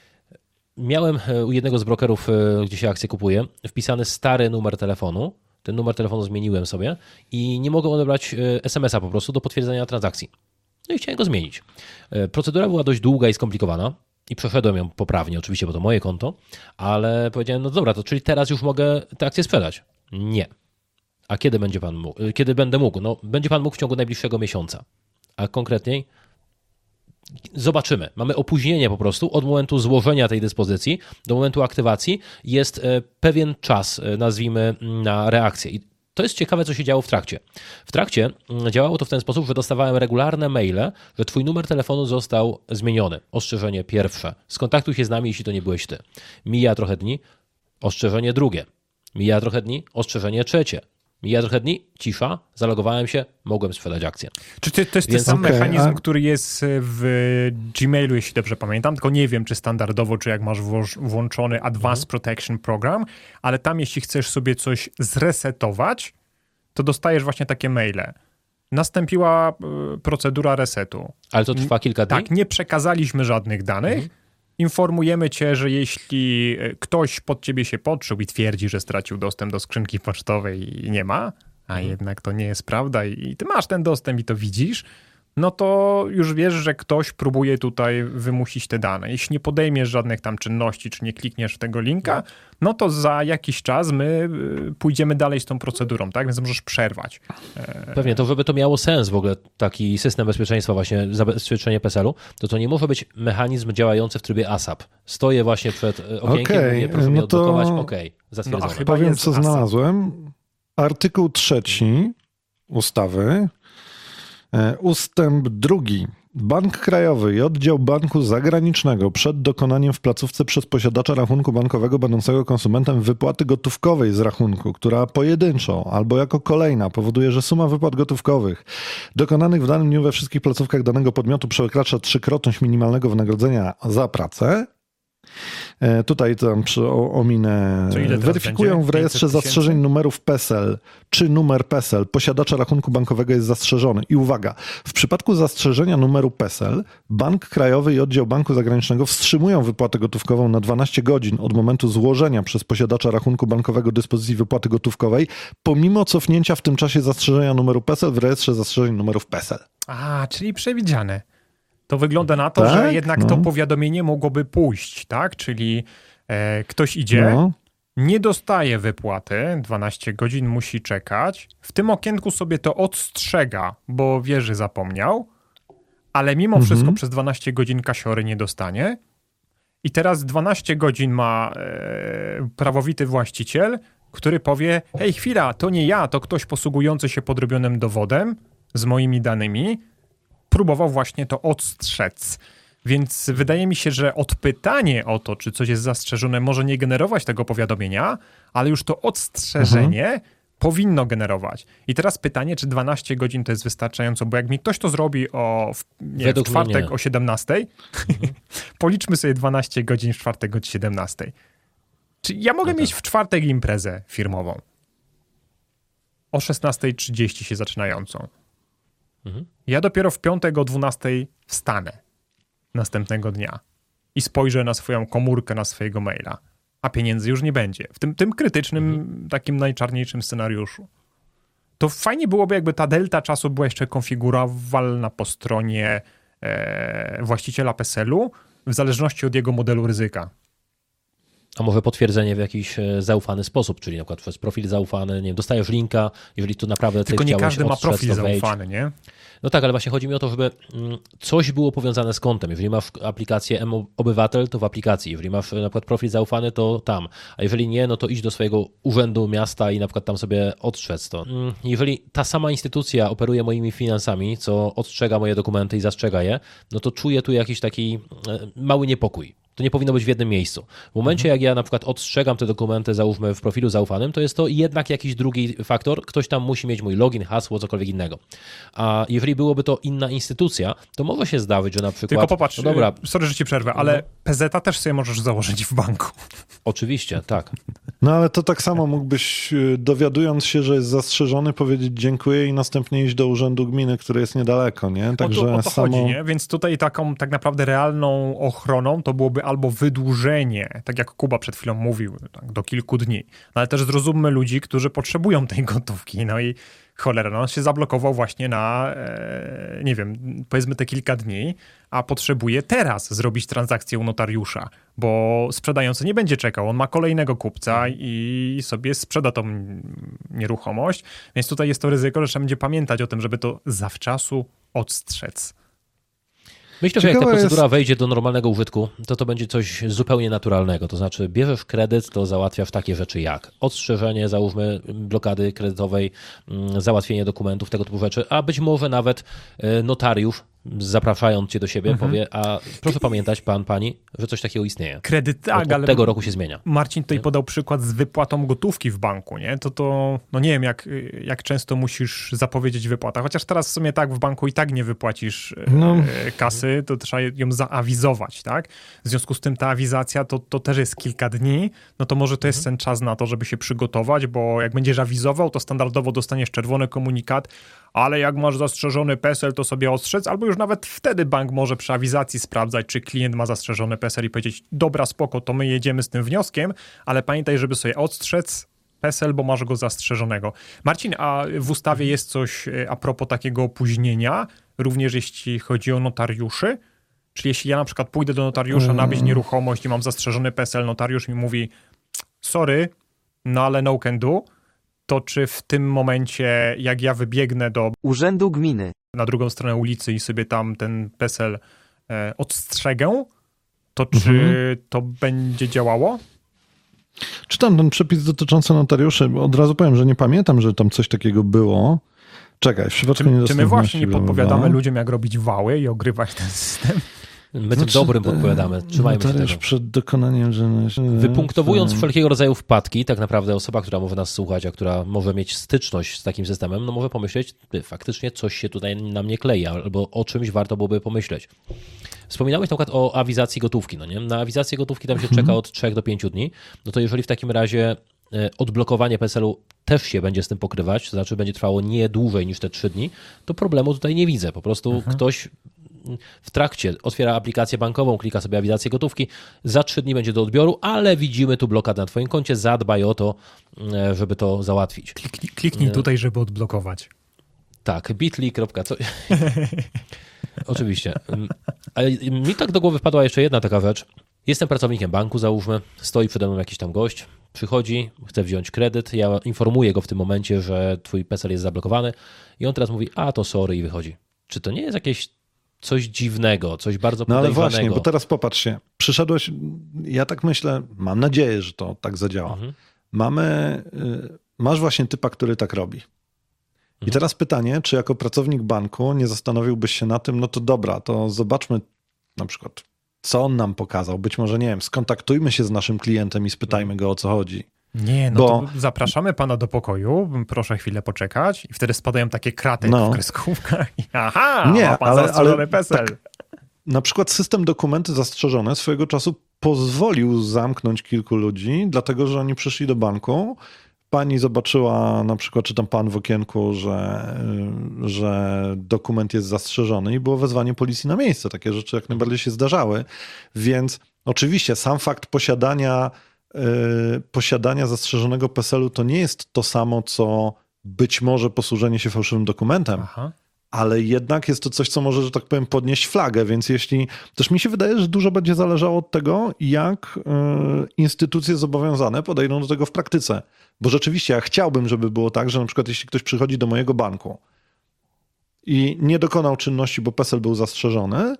Speaker 3: miałem u jednego z brokerów, gdzie się akcje kupuje, wpisany stary numer telefonu. Ten numer telefonu zmieniłem sobie i nie mogę odebrać es em es a po prostu do potwierdzenia transakcji. No i chciałem go zmienić. Procedura była dość długa i skomplikowana. I przeszedłem ją poprawnie, oczywiście, bo to moje konto, ale powiedziałem, no dobra, to czyli teraz już mogę tę akcję sprzedać. Nie. A kiedy będzie pan mógł? Kiedy będę mógł? No, będzie pan mógł w ciągu najbliższego miesiąca. A konkretniej zobaczymy. Mamy opóźnienie po prostu od momentu złożenia tej dyspozycji do momentu aktywacji. Jest pewien czas, nazwijmy, na reakcję. I to jest ciekawe, co się działo w trakcie. W trakcie działało to w ten sposób, że dostawałem regularne maile, że twój numer telefonu został zmieniony. Ostrzeżenie pierwsze. Skontaktuj się z nami, jeśli to nie byłeś ty. Mija trochę dni, ostrzeżenie drugie. Mija trochę dni, ostrzeżenie trzecie. Mija trochę dni, cisza, zalogowałem się, mogłem sprzedać akcję.
Speaker 2: Czy to, to jest Więc, ten sam okay, mechanizm, a... który jest w Gmailu, jeśli dobrze pamiętam, tylko nie wiem, czy standardowo, czy jak masz włączony Advanced mhm. Protection Program, ale tam jeśli chcesz sobie coś zresetować, to dostajesz właśnie takie maile. Nastąpiła procedura resetu.
Speaker 3: Ale to trwa kilka dni?
Speaker 2: Tak, nie przekazaliśmy żadnych danych. Mhm. Informujemy cię, że jeśli ktoś pod ciebie się podszył i twierdzi, że stracił dostęp do skrzynki pocztowej i nie ma, a mhm. jednak to nie jest prawda i ty masz ten dostęp i to widzisz, no to już wiesz, że ktoś próbuje tutaj wymusić te dane. Jeśli nie podejmiesz żadnych tam czynności, czy nie klikniesz w tego linka, no to za jakiś czas my pójdziemy dalej z tą procedurą, tak? Więc możesz przerwać.
Speaker 3: Pewnie, to żeby to miało sens w ogóle, taki system bezpieczeństwa właśnie, zabezpieczenie PESEL-u, to to nie może być mechanizm działający w trybie ASAP. Stoję właśnie przed okienkiem, okay, mówię, proszę no mnie odblokować, okej, okay, zatwierdzone.
Speaker 1: No, powiem, co ASAP. Znalazłem. Artykuł trzeci ustawy, ustęp drugi. Bank Krajowy i oddział banku zagranicznego przed dokonaniem w placówce przez posiadacza rachunku bankowego będącego konsumentem wypłaty gotówkowej z rachunku, która pojedynczo albo jako kolejna powoduje, że suma wypłat gotówkowych dokonanych w danym dniu we wszystkich placówkach danego podmiotu przekracza trzykrotność minimalnego wynagrodzenia za pracę. Tutaj tam przy ominę weryfikują w rejestrze zastrzeżeń numerów PESEL, czy numer PESEL posiadacza rachunku bankowego jest zastrzeżony. I uwaga, w przypadku zastrzeżenia numeru PESEL Bank Krajowy i oddział banku zagranicznego wstrzymują wypłatę gotówkową na dwanaście godzin od momentu złożenia przez posiadacza rachunku bankowego dyspozycji wypłaty gotówkowej, pomimo cofnięcia w tym czasie zastrzeżenia numeru PESEL w rejestrze zastrzeżeń numerów PESEL.
Speaker 2: A, czyli przewidziane. To wygląda na to, tak? że jednak no. to powiadomienie mogłoby pójść, tak? Czyli e, ktoś idzie, no. nie dostaje wypłaty, dwanaście godzin musi czekać, w tym okienku sobie to odstrzega, bo wie, że zapomniał, ale mimo mhm. wszystko przez dwanaście godzin kasiory nie dostanie i teraz dwanaście godzin ma e, prawowity właściciel, który powie, hej chwila, to nie ja, to ktoś posługujący się podrobionym dowodem z moimi danymi, próbował właśnie to odstrzec. Więc wydaje mi się, że odpytanie o to, czy coś jest zastrzeżone, może nie generować tego powiadomienia, ale już to odstrzeżenie mhm. powinno generować. I teraz pytanie, czy dwanaście godzin to jest wystarczająco, bo jak mi ktoś to zrobi o w, nie, w czwartek o siedemnastej, mhm. policzmy sobie dwanaście godzin w czwartek o siedemnastej. Czy ja mogę no tak. mieć w czwartek imprezę firmową o szesnasta trzydzieści się zaczynającą. Mhm. Ja dopiero w piątek o dwunastej wstanę następnego dnia i spojrzę na swoją komórkę, na swojego maila, a pieniędzy już nie będzie. W tym, tym krytycznym, mhm. takim najczarniejszym scenariuszu. To fajnie byłoby, jakby ta delta czasu była jeszcze konfigurowalna po stronie e, właściciela PESEL-u w zależności od jego modelu ryzyka.
Speaker 3: A może potwierdzenie w jakiś zaufany sposób, czyli na przykład przez profil zaufany, nie wiem, dostajesz linka, jeżeli tu naprawdę ty
Speaker 2: Tylko nie
Speaker 3: chciałeś
Speaker 2: każdy ma
Speaker 3: odstrzec,
Speaker 2: profil
Speaker 3: to wejdź.
Speaker 2: zaufany, nie?
Speaker 3: No tak, ale właśnie chodzi mi o to, żeby coś było powiązane z kontem. Jeżeli masz aplikację M-Obywatel, to w aplikacji. Jeżeli masz na przykład profil zaufany, to tam. A jeżeli nie, no to idź do swojego urzędu miasta i na przykład tam sobie odszczec to. Jeżeli ta sama instytucja operuje moimi finansami, co ostrzega moje dokumenty i zastrzega je, no to czuję tu jakiś taki mały niepokój. To nie powinno być w jednym miejscu. W momencie, jak ja na przykład odstrzegam te dokumenty, załóżmy w profilu zaufanym, to jest to jednak jakiś drugi faktor. Ktoś tam musi mieć mój login, hasło, cokolwiek innego. A jeżeli byłoby to inna instytucja, to może się zdarzyć, że na przykład...
Speaker 2: Tylko popatrz,
Speaker 3: no dobra,
Speaker 2: sorry, że ci przerwę, ale P Z a też sobie możesz założyć w banku.
Speaker 3: Oczywiście, tak.
Speaker 1: No ale to tak samo mógłbyś, dowiadując się, że jest zastrzeżony, powiedzieć dziękuję i następnie iść do urzędu gminy, który jest niedaleko, nie?
Speaker 2: Także o to, o to
Speaker 1: samo...
Speaker 2: chodzi, nie? Więc tutaj taką tak naprawdę realną ochroną to byłoby albo wydłużenie, tak jak Kuba przed chwilą mówił, tak, do kilku dni. No ale też zrozummy ludzi, którzy potrzebują tej gotówki. No i cholera, no on się zablokował właśnie na, e, nie wiem, powiedzmy te kilka dni, a potrzebuje teraz zrobić transakcję u notariusza, bo sprzedający nie będzie czekał. On ma kolejnego kupca i sobie sprzeda tą nieruchomość, więc tutaj jest to ryzyko, że trzeba będzie pamiętać o tym, żeby to zawczasu odstrzec.
Speaker 3: Myślę, że jak ta
Speaker 1: Ciekawe
Speaker 3: procedura
Speaker 1: jest...
Speaker 3: wejdzie do normalnego użytku, to to będzie coś zupełnie naturalnego. To znaczy bierzesz kredyt, to załatwiasz takie rzeczy jak odstrzeżenie, załóżmy blokady kredytowej, załatwienie dokumentów, tego typu rzeczy, a być może nawet notariusz, zapraszając cię do siebie, mhm. powie, a proszę pamiętać, pan, pani, że coś takiego istnieje.
Speaker 2: Kredyt, tak,
Speaker 3: od, od
Speaker 2: ale
Speaker 3: tego roku się zmienia.
Speaker 2: Marcin tutaj
Speaker 3: nie?
Speaker 2: podał przykład z wypłatą gotówki w banku, nie? To to, no nie wiem, jak, jak często musisz zapowiedzieć wypłatę, chociaż teraz w sumie tak w banku i tak nie wypłacisz no. kasy, to trzeba ją zaawizować, tak? W związku z tym ta awizacja to, to też jest kilka dni, no to może to jest mhm. ten czas na to, żeby się przygotować, bo jak będziesz awizował, to standardowo dostaniesz czerwony komunikat, ale jak masz zastrzeżony PESEL, to sobie ostrzec, albo już nawet wtedy bank może przy awizacji sprawdzać, czy klient ma zastrzeżony PESEL i powiedzieć, dobra, spoko, to my jedziemy z tym wnioskiem, ale pamiętaj, żeby sobie ostrzec PESEL, bo masz go zastrzeżonego. Marcin, a w ustawie jest coś a propos takiego opóźnienia, również jeśli chodzi o notariuszy? Czyli jeśli ja na przykład pójdę do notariusza nabyć nieruchomość i mam zastrzeżony PESEL, notariusz mi mówi, sorry, no ale no can do, to czy w tym momencie, jak ja wybiegnę do
Speaker 4: urzędu gminy
Speaker 2: na drugą stronę ulicy i sobie tam ten PESEL e, odstrzegę, to czy mhm. to będzie działało?
Speaker 1: Czytam ten przepis dotyczący notariuszy, bo od razu powiem, że nie pamiętam, że tam coś takiego było. Czekaj, w przypadku
Speaker 2: Czy, czy my właśnie nie podpowiadamy ludziom, jak robić wały i ogrywać ten system?
Speaker 3: My znaczy, tym dobrym podpowiadamy. Trzymajmy się tego.
Speaker 1: Przed dokonaniem... Że...
Speaker 3: Wypunktowując wszelkiego rodzaju wpadki, tak naprawdę osoba, która może nas słuchać, a która może mieć styczność z takim systemem, no może pomyśleć, ty, faktycznie coś się tutaj na mnie klei, albo o czymś warto byłoby pomyśleć. Wspominałeś na przykład o awizacji gotówki. No nie? Na awizację gotówki tam się mhm. czeka od trzech do pięciu dni. No to jeżeli w takim razie odblokowanie PESEL-u też się będzie z tym pokrywać, to znaczy będzie trwało nie dłużej niż te trzy dni, to problemu tutaj nie widzę. Po prostu mhm. ktoś w trakcie otwiera aplikację bankową, klika sobie awizację gotówki, za trzy dni będzie do odbioru, ale widzimy tu blokadę na twoim koncie, zadbaj o to, żeby to załatwić.
Speaker 2: Kliknij, kliknij tutaj, żeby odblokować.
Speaker 3: Tak, bit.ly. Co... Oczywiście. Ale mi tak do głowy wpadła jeszcze jedna taka rzecz. Jestem pracownikiem banku, załóżmy, stoi przede mną jakiś tam gość, przychodzi, chce wziąć kredyt, ja informuję go w tym momencie, że twój PESEL jest zablokowany i on teraz mówi, a to sorry i wychodzi. Czy to nie jest jakieś coś dziwnego, coś bardzo podejrzanego?
Speaker 1: No ale właśnie, bo teraz popatrz się, przyszedłeś, ja tak myślę, mam nadzieję, że to tak zadziała. Mhm. Mamy, masz właśnie typa, który tak robi. I teraz pytanie, czy jako pracownik banku nie zastanowiłbyś się na tym, no to dobra, to zobaczmy na przykład, co on nam pokazał. Być może, nie wiem, skontaktujmy się z naszym klientem i spytajmy go, o co chodzi.
Speaker 2: Nie, no Bo... to zapraszamy pana do pokoju, proszę chwilę poczekać i wtedy spadają takie kraty no. w kreskówkach i aha, nie, ma pan ale, zastrzeżony PESEL. Tak,
Speaker 1: na przykład system dokumenty zastrzeżone swojego czasu pozwolił zamknąć kilku ludzi, dlatego że oni przyszli do banku, pani zobaczyła na przykład, czy tam pan w okienku, że, że dokument jest zastrzeżony i było wezwanie policji na miejsce. Takie rzeczy jak najbardziej się zdarzały. Więc oczywiście sam fakt posiadania, yy, posiadania zastrzeżonego PESEL-u to nie jest to samo, co być może posłużenie się fałszywym dokumentem. Aha. ale jednak jest to coś, co może, że tak powiem, podnieść flagę, więc jeśli... Też mi się wydaje, że dużo będzie zależało od tego, jak y, instytucje zobowiązane podejdą do tego w praktyce. Bo rzeczywiście ja chciałbym, żeby było tak, że na przykład jeśli ktoś przychodzi do mojego banku i nie dokonał czynności, bo PESEL był zastrzeżony,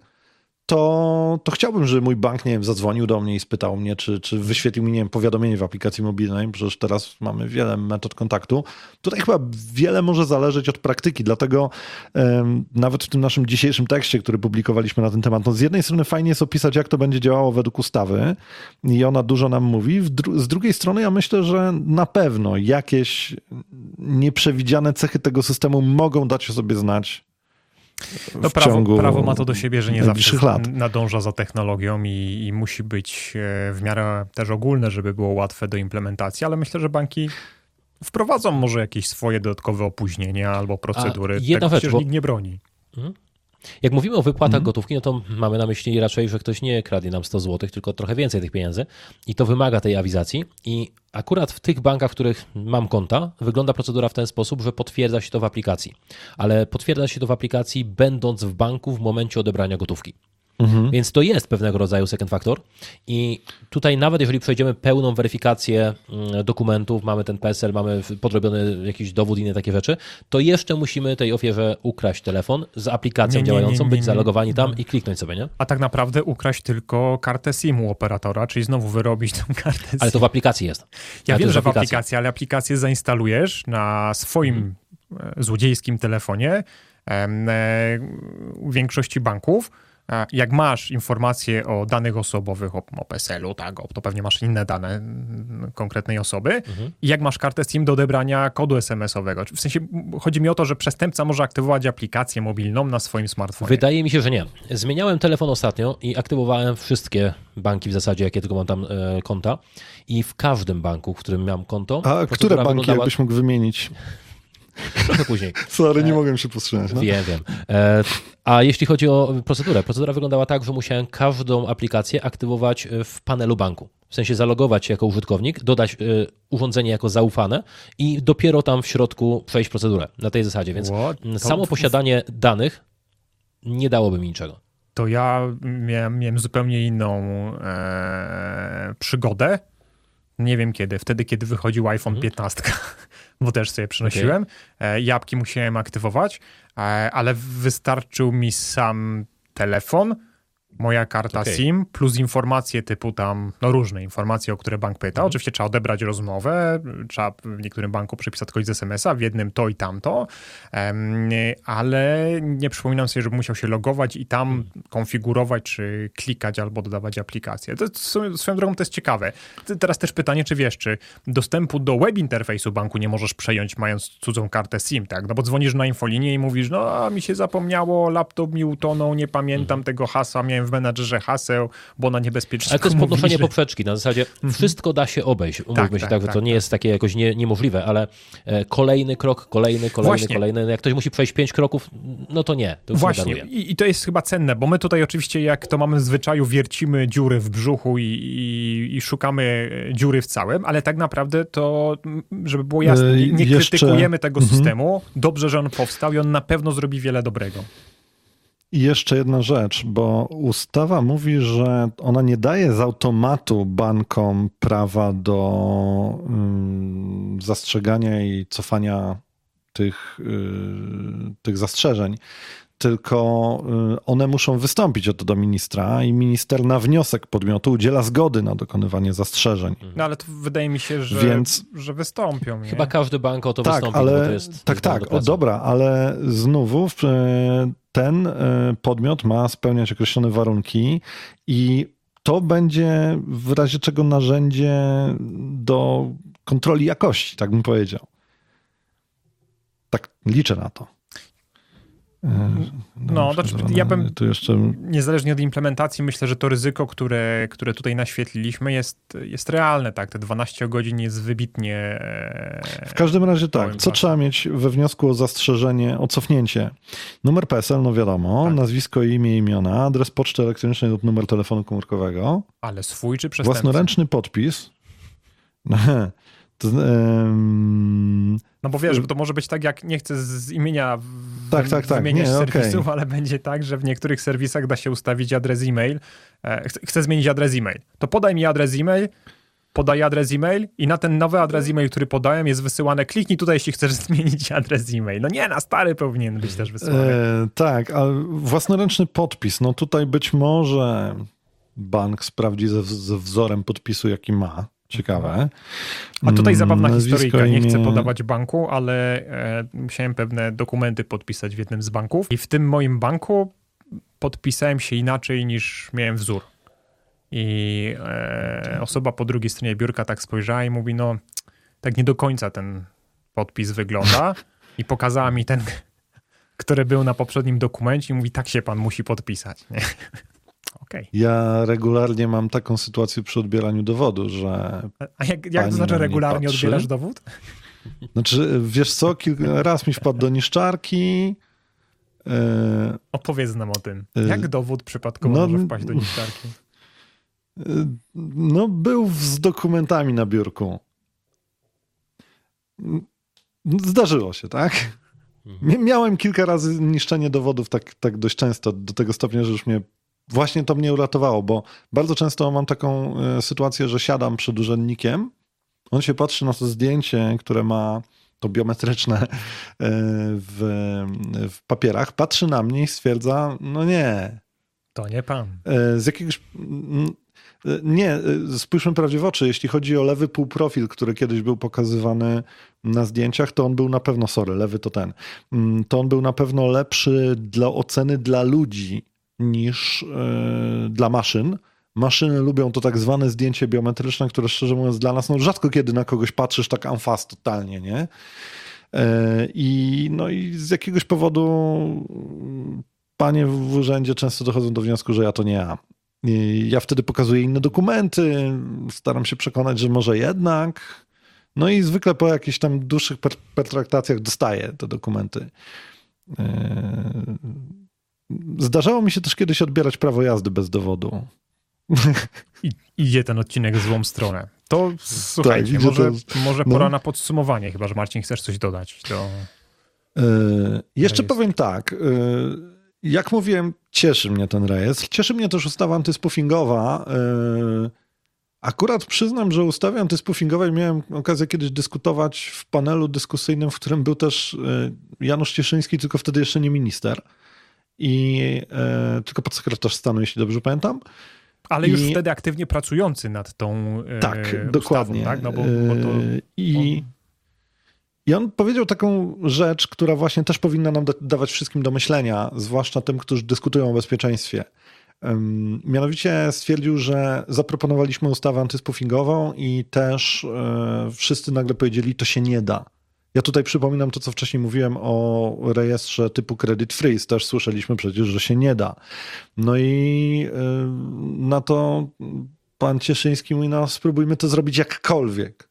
Speaker 1: to, to chciałbym, żeby mój bank, nie wiem, zadzwonił do mnie i spytał mnie, czy, czy wyświetlił mi, nie wiem, powiadomienie w aplikacji mobilnej, przecież teraz mamy wiele metod kontaktu. Tutaj chyba wiele może zależeć od praktyki, dlatego um, nawet w tym naszym dzisiejszym tekście, który publikowaliśmy na ten temat, no z jednej strony fajnie jest opisać, jak to będzie działało według ustawy i ona dużo nam mówi. Dru- z drugiej strony ja myślę, że na pewno jakieś nieprzewidziane cechy tego systemu mogą dać o sobie znać.
Speaker 2: No
Speaker 1: w
Speaker 2: prawo,
Speaker 1: ciągu
Speaker 2: prawo ma to do siebie, że nie zawsze
Speaker 1: lat.
Speaker 2: nadąża za technologią i, i musi być w miarę też ogólne, żeby było łatwe do implementacji, ale myślę, że banki wprowadzą może jakieś swoje dodatkowe opóźnienia albo procedury.
Speaker 3: Jedna
Speaker 2: Tego
Speaker 3: rzecz,
Speaker 2: przecież
Speaker 3: bo...
Speaker 2: nikt nie broni.
Speaker 3: Mhm. Jak mówimy o wypłatach
Speaker 1: Mhm.
Speaker 3: gotówki, no to mamy na myśli raczej, że ktoś nie kradnie nam sto złotych, tylko trochę więcej tych pieniędzy i to wymaga tej awizacji i akurat w tych bankach, w których mam konta, wygląda procedura w ten sposób, że potwierdza się to w aplikacji, ale potwierdza się to w aplikacji będąc w banku w momencie odebrania gotówki. Mhm. Więc to jest pewnego rodzaju second factor i tutaj nawet jeżeli przejdziemy pełną weryfikację dokumentów, mamy ten PESEL, mamy podrobiony jakiś dowód i inne takie rzeczy, to jeszcze musimy tej ofierze ukraść telefon z aplikacją
Speaker 2: Nie, nie,
Speaker 3: działającą,
Speaker 2: nie, nie,
Speaker 3: być
Speaker 2: nie,
Speaker 3: zalogowani tam
Speaker 2: nie.
Speaker 3: i kliknąć sobie, nie?
Speaker 2: A tak naprawdę ukraść tylko kartę SIM-u operatora, czyli znowu wyrobić tą kartę SIM.
Speaker 3: Ale to w aplikacji jest.
Speaker 2: Ja
Speaker 3: Ale
Speaker 2: wiem,
Speaker 3: to
Speaker 2: że
Speaker 3: jest
Speaker 2: w aplikacji, ale aplikację zainstalujesz na swoim hmm. złodziejskim telefonie em, e, u większości banków. Jak masz informacje o danych osobowych, o, o PESEL-u, tak, o, to pewnie masz inne dane konkretnej osoby mhm. i jak masz kartę SIM do odebrania kodu es em esowego. W sensie chodzi mi o to, że przestępca może aktywować aplikację mobilną na swoim smartfonie.
Speaker 3: Wydaje mi się, że nie. Zmieniałem telefon ostatnio i aktywowałem wszystkie banki w zasadzie, jakie tylko mam tam e, konta i w każdym banku, w którym miałem konto...
Speaker 1: A które banki, wyglądała... jakbyś mógł wymienić?
Speaker 3: Trochę później.
Speaker 1: Sorry, nie e, mogłem się powstrzymać. No?
Speaker 3: Wiem, wiem. E, a jeśli chodzi o procedurę, procedura wyglądała tak, że musiałem każdą aplikację aktywować w panelu banku. W sensie zalogować się jako użytkownik, dodać y, urządzenie jako zaufane i dopiero tam w środku przejść procedurę na tej zasadzie. Więc samo posiadanie danych nie dałoby mi niczego.
Speaker 2: To ja miałem, miałem zupełnie inną e, przygodę. Nie wiem kiedy, wtedy kiedy wychodził iPhone hmm. piętnaście, bo też sobie przynosiłem. Okay. Japki musiałem aktywować, ale wystarczył mi sam telefon, moja karta okay. SIM, plus informacje typu tam, no różne informacje, o które bank pyta. Mhm. Oczywiście trzeba odebrać rozmowę, trzeba w niektórym banku przypisać coś z es emesa, w jednym to i tamto, um, ale nie przypominam sobie, żebym musiał się logować i tam mhm. konfigurować, czy klikać albo dodawać aplikację. To, to, swoją drogą to jest ciekawe. Teraz też pytanie, czy wiesz, czy dostępu do web interfejsu banku nie możesz przejąć, mając cudzą kartę SIM, tak? No bo dzwonisz na infolinię i mówisz, no a mi się zapomniało, laptop mi utonął, nie pamiętam mhm. tego hasła, miałem w menadżerze haseł, bo na niebezpieczniku.
Speaker 3: Ale to jest podnoszenie mówi, że... poprzeczki. Na zasadzie wszystko da się obejść. Umówmy tak, się tak, tak, że to tak, nie tak. jest takie jakoś nie, niemożliwe, ale e, kolejny krok, kolejny, kolejny, Właśnie. kolejny. Jak ktoś musi przejść pięć kroków, no to nie. To
Speaker 2: Właśnie.
Speaker 3: Nie
Speaker 2: I, I to jest chyba cenne, bo my tutaj oczywiście jak to mamy w zwyczaju, wiercimy dziury w brzuchu i, i, i szukamy dziury w całym, ale tak naprawdę to, żeby było jasne, nie, nie Jeszcze... krytykujemy tego mhm. systemu. Dobrze, że on powstał i on na pewno zrobi wiele dobrego.
Speaker 1: I jeszcze jedna rzecz, bo ustawa mówi, że ona nie daje z automatu bankom prawa do um, zastrzegania i cofania tych, y, tych zastrzeżeń, tylko one muszą wystąpić o to do ministra i minister na wniosek podmiotu udziela zgody na dokonywanie zastrzeżeń.
Speaker 2: No ale to wydaje mi się, że, Więc, że wystąpią. Nie?
Speaker 3: Chyba każdy bank o to
Speaker 1: tak,
Speaker 3: wystąpi.
Speaker 1: Ale,
Speaker 3: bo to jest,
Speaker 1: tak, tak, o, dobra, ale znowu ten podmiot ma spełniać określone warunki i to będzie w razie czego narzędzie do kontroli jakości, tak bym powiedział. Tak liczę na to.
Speaker 2: No, no znaczy, ja bym, tu jeszcze... niezależnie od implementacji, myślę, że to ryzyko, które, które tutaj naświetliliśmy jest, jest realne, tak, te dwanaście godzin jest wybitnie...
Speaker 1: W każdym razie tak, co ważne. Trzeba mieć we wniosku o zastrzeżenie, o cofnięcie? Numer PESEL, no wiadomo, tak. Nazwisko, imię, imiona, adres poczty elektronicznej lub numer telefonu komórkowego.
Speaker 2: Ale swój czy przestępcy?
Speaker 1: Własnoręczny podpis. To, um...
Speaker 2: No bo wiesz, bo to może być tak, jak nie chcę z imienia w...
Speaker 1: tak, tak, tak.
Speaker 2: wymieniać
Speaker 1: nie,
Speaker 2: serwisów,
Speaker 1: okay.
Speaker 2: ale będzie tak, że w niektórych serwisach da się ustawić adres e-mail. Chcę, chcę zmienić adres e-mail. To podaj mi adres e-mail, podaję adres e-mail i na ten nowy adres e-mail, który podałem, jest wysyłane, kliknij tutaj, jeśli chcesz zmienić adres e-mail. No nie, na stary powinien być też wysyłany. E,
Speaker 1: tak, a własnoręczny podpis, no tutaj być może bank sprawdzi ze, ze wzorem podpisu, jaki ma. Ciekawe.
Speaker 2: A tutaj zabawna
Speaker 1: Nazwisko,
Speaker 2: historyjka. Nie
Speaker 1: imię...
Speaker 2: chcę podawać banku, ale e, musiałem pewne dokumenty podpisać w jednym z banków i w tym moim banku podpisałem się inaczej niż miałem wzór. I e, osoba po drugiej stronie biurka tak spojrzała i mówi, no tak nie do końca ten podpis wygląda i pokazała mi ten, który był na poprzednim dokumencie i mówi, tak się pan musi podpisać. Nie? Okay.
Speaker 1: Ja regularnie mam taką sytuację przy odbieraniu dowodu, że...
Speaker 2: A jak, jak to znaczy regularnie patrzy? Odbierasz dowód?
Speaker 1: Znaczy, wiesz co, kilka raz mi wpadł do niszczarki.
Speaker 2: Yy... Opowiedz nam o tym. Jak dowód przypadkowo no, może wpaść do niszczarki?
Speaker 1: No, był z dokumentami na biurku. Zdarzyło się, tak? Mhm. Miałem kilka razy niszczenie dowodów tak, tak dość często, do tego stopnia, że już mnie właśnie to mnie uratowało, bo bardzo często mam taką y, sytuację, że siadam przed urzędnikiem, on się patrzy na to zdjęcie, które ma to biometryczne y, w, w papierach, patrzy na mnie i stwierdza, no nie.
Speaker 2: To nie pan.
Speaker 1: Y, z jakiegoś... Y, nie, spójrzmy prawdzie w oczy, jeśli chodzi o lewy półprofil, który kiedyś był pokazywany na zdjęciach, to on był na pewno, sorry, lewy to ten, to on był na pewno lepszy dla oceny dla ludzi, niż yy, dla maszyn. Maszyny lubią to tak zwane zdjęcie biometryczne, które szczerze mówiąc dla nas, no rzadko kiedy na kogoś patrzysz tak en face totalnie, nie? Yy, I no i z jakiegoś powodu panie w urzędzie często dochodzą do wniosku, że ja to nie ja. I ja wtedy pokazuję inne dokumenty, staram się przekonać, że może jednak. No i zwykle po jakichś tam dłuższych pertraktacjach dostaję te dokumenty. Yy, Zdarzało mi się też kiedyś odbierać prawo jazdy bez dowodu.
Speaker 2: I idzie ten odcinek w złą stronę. To słuchajcie, tak, może, to, może pora no. na podsumowanie, chyba że Marcin chcesz coś dodać. Do...
Speaker 1: Yy, jeszcze powiem tak. Yy, jak mówiłem, cieszy mnie ten rejestr. Cieszy mnie też ustawa antyspoofingowa. Yy, akurat przyznam, że ustawy antyspoofingowej miałem okazję kiedyś dyskutować w panelu dyskusyjnym, w którym był też Janusz Cieszyński, tylko wtedy jeszcze nie minister. I e, tylko podsekretarz stanu, jeśli dobrze pamiętam.
Speaker 2: Ale
Speaker 1: I,
Speaker 2: już wtedy aktywnie pracujący nad tą e,
Speaker 1: tak, ustawą, dokładnie. Tak?
Speaker 2: No bo, bo to,
Speaker 1: I,
Speaker 2: on...
Speaker 1: I on powiedział taką rzecz, która właśnie też powinna nam da- dawać wszystkim do myślenia, zwłaszcza tym, którzy dyskutują o bezpieczeństwie. Um, mianowicie stwierdził, że zaproponowaliśmy ustawę antyspoofingową i też e, wszyscy nagle powiedzieli, to się nie da. Ja tutaj przypominam to, co wcześniej mówiłem o rejestrze typu Credit Freeze. Też słyszeliśmy przecież, że się nie da. No i na to pan Cieszyński mówi, no spróbujmy to zrobić jakkolwiek.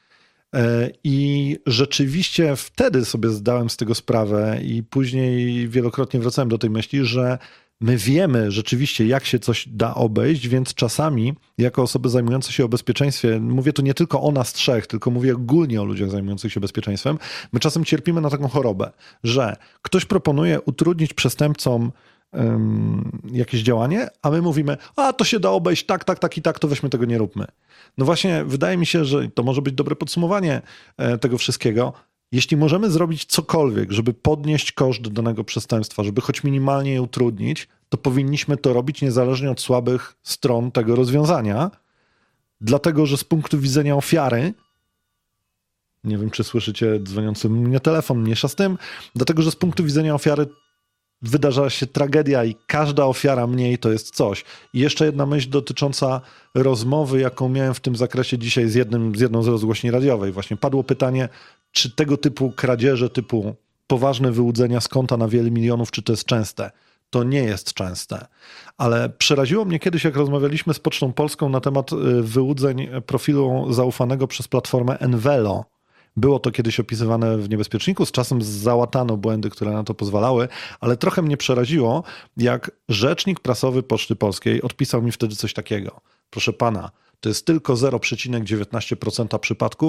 Speaker 1: I rzeczywiście wtedy sobie zdałem z tego sprawę i później wielokrotnie wracałem do tej myśli, że my wiemy rzeczywiście, jak się coś da obejść, więc czasami jako osoby zajmujące się o bezpieczeństwie, mówię tu nie tylko o nas trzech, tylko mówię ogólnie o ludziach zajmujących się bezpieczeństwem, my czasem cierpimy na taką chorobę, że ktoś proponuje utrudnić przestępcom um, jakieś działanie, a my mówimy, a to się da obejść, tak, tak, tak i tak, to weźmy tego nie róbmy. No właśnie, wydaje mi się, że to może być dobre podsumowanie tego wszystkiego. Jeśli możemy zrobić cokolwiek, żeby podnieść koszt danego przestępstwa, żeby choć minimalnie je utrudnić, to powinniśmy to robić niezależnie od słabych stron tego rozwiązania, dlatego że z punktu widzenia ofiary, nie wiem, czy słyszycie dzwoniący mnie telefon, mniejsza z tym, dlatego że z punktu widzenia ofiary wydarza się tragedia i każda ofiara mniej to jest coś. I jeszcze jedna myśl dotycząca rozmowy, jaką miałem w tym zakresie dzisiaj z, jednym, z jedną z rozgłośni radiowej. Właśnie padło pytanie, czy tego typu kradzieże, typu poważne wyłudzenia z konta na wiele milionów, czy to jest częste? To nie jest częste. Ale przeraziło mnie kiedyś, jak rozmawialiśmy z Pocztą Polską na temat wyłudzeń profilu zaufanego przez platformę Envelo. Było to kiedyś opisywane w Niebezpieczniku, z czasem załatano błędy, które na to pozwalały, ale trochę mnie przeraziło, jak rzecznik prasowy Poczty Polskiej odpisał mi wtedy coś takiego. Proszę pana, to jest tylko zero przecinek dziewiętnaście procent przypadków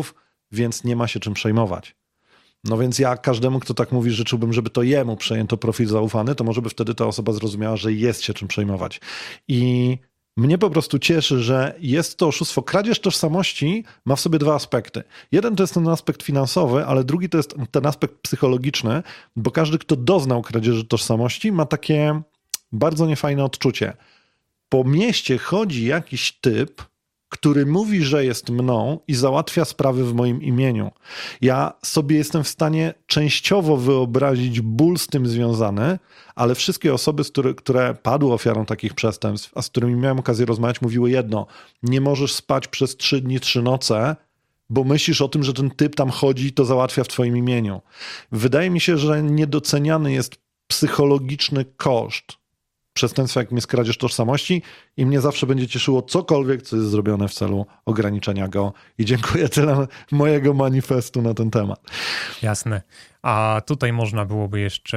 Speaker 1: więc nie ma się czym przejmować. No więc ja każdemu, kto tak mówi, życzyłbym, żeby to jemu przejęto profil zaufany, to może by wtedy ta osoba zrozumiała, że jest się czym przejmować. I mnie po prostu cieszy, że jest to oszustwo. Kradzież tożsamości ma w sobie dwa aspekty. Jeden to jest ten aspekt finansowy, ale drugi to jest ten aspekt psychologiczny, bo każdy, kto doznał kradzieży tożsamości, ma takie bardzo niefajne odczucie. Po mieście chodzi jakiś typ, który mówi, że jest mną i załatwia sprawy w moim imieniu. Ja sobie jestem w stanie częściowo wyobrazić ból z tym związany, ale wszystkie osoby, które, które padły ofiarą takich przestępstw, a z którymi miałem okazję rozmawiać, mówiły jedno: nie możesz spać przez trzy dni, trzy noce, bo myślisz o tym, że ten typ tam chodzi i to załatwia w twoim imieniu. Wydaje mi się, że niedoceniany jest psychologiczny koszt przestępstwa, jakim jest kradzież tożsamości, i mnie zawsze będzie cieszyło cokolwiek, co jest zrobione w celu ograniczenia go. I dziękuję, tyle mojego manifestu na ten temat.
Speaker 2: Jasne. A tutaj można byłoby jeszcze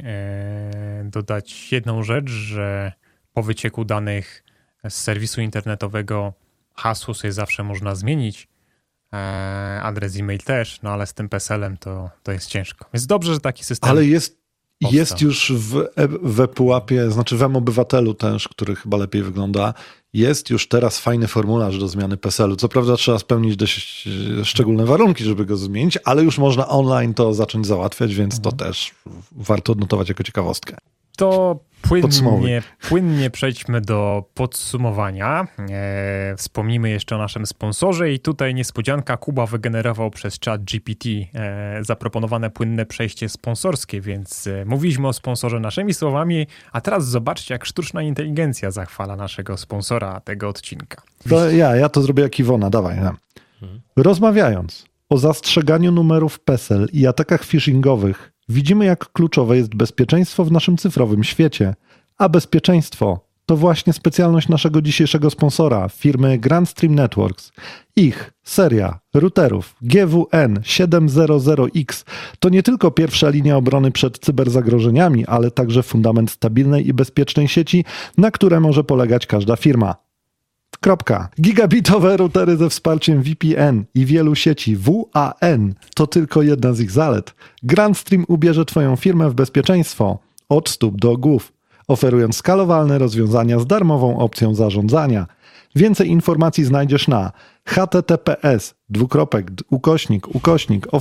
Speaker 2: e, dodać jedną rzecz, że po wycieku danych z serwisu internetowego hasło sobie zawsze można zmienić, e, adres e-mail też, no ale z tym peselem to, to jest ciężko. Więc dobrze, że taki system
Speaker 1: Ale jest
Speaker 2: powstał.
Speaker 1: Jest już w, w ePUAP-ie, znaczy w M-Obywatelu też, który chyba lepiej wygląda, jest już teraz fajny formularz do zmiany peselu. Co prawda trzeba spełnić dość szczególne warunki, żeby go zmienić, ale już można online to zacząć załatwiać, więc mhm. to też warto odnotować jako ciekawostkę.
Speaker 2: To płynnie, płynnie przejdźmy do podsumowania. E, wspomnimy jeszcze o naszym sponsorze i tutaj niespodzianka. Kuba wygenerował przez czat G P T e, zaproponowane płynne przejście sponsorskie, więc e, mówiliśmy o sponsorze naszymi słowami, a teraz zobaczcie, jak sztuczna inteligencja zachwala naszego sponsora tego odcinka.
Speaker 1: To ja, ja to zrobię jak Iwona, dawaj. Ja. Rozmawiając o zastrzeganiu numerów PESEL i atakach phishingowych, widzimy, jak kluczowe jest bezpieczeństwo w naszym cyfrowym świecie, a bezpieczeństwo to właśnie specjalność naszego dzisiejszego sponsora, firmy Grandstream Networks. Ich seria routerów G W N siedemset X to nie tylko pierwsza linia obrony przed cyberzagrożeniami, ale także fundament stabilnej i bezpiecznej sieci, na które może polegać każda firma. Kropka. Gigabitowe routery ze wsparciem V P N i wielu sieci W A N to tylko jedna z ich zalet. Grandstream ubierze twoją firmę w bezpieczeństwo od stóp do głów, oferując skalowalne rozwiązania z darmową opcją zarządzania. Więcej informacji znajdziesz na https dwukropek ukośnik ukośnik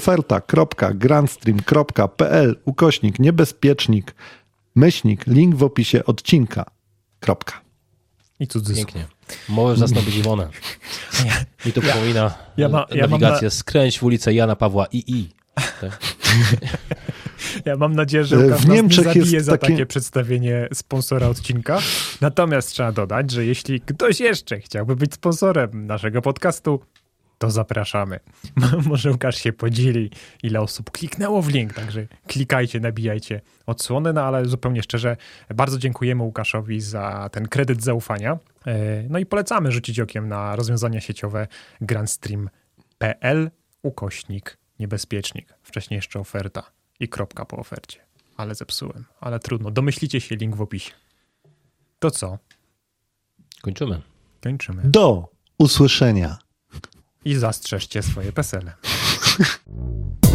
Speaker 1: oferta.grandstream.pl ukośnik niebezpiecznik myślnik link w opisie odcinka. Kropka.
Speaker 2: I cudzysłów.
Speaker 3: Pięknie. Możesz zastąpić Iwonę. Mi to
Speaker 2: ja,
Speaker 3: przypomina
Speaker 2: ja ma, ja
Speaker 3: nawigację
Speaker 2: na...
Speaker 3: skręć w ulicę Jana Pawła I I. Tak?
Speaker 2: Ja mam nadzieję, że Łukasz
Speaker 1: w
Speaker 2: nas
Speaker 1: Niemczech
Speaker 2: nie zabije
Speaker 1: jest
Speaker 2: za
Speaker 1: takie...
Speaker 2: takie przedstawienie sponsora odcinka. Natomiast trzeba dodać, że jeśli ktoś jeszcze chciałby być sponsorem naszego podcastu, to zapraszamy. Może Łukasz się podzieli, ile osób kliknęło w link, także klikajcie, nabijajcie odsłony, no ale zupełnie szczerze, bardzo dziękujemy Łukaszowi za ten kredyt zaufania. No i polecamy rzucić okiem na rozwiązania sieciowe grandstream.pl ukośnik niebezpiecznik. Wcześniej jeszcze oferta i kropka po ofercie. Ale zepsułem, ale trudno. Domyślicie się, link w opisie. To co?
Speaker 3: Kończymy.
Speaker 2: Kończymy.
Speaker 1: Do usłyszenia.
Speaker 2: I zastrzeżcie swoje pesele.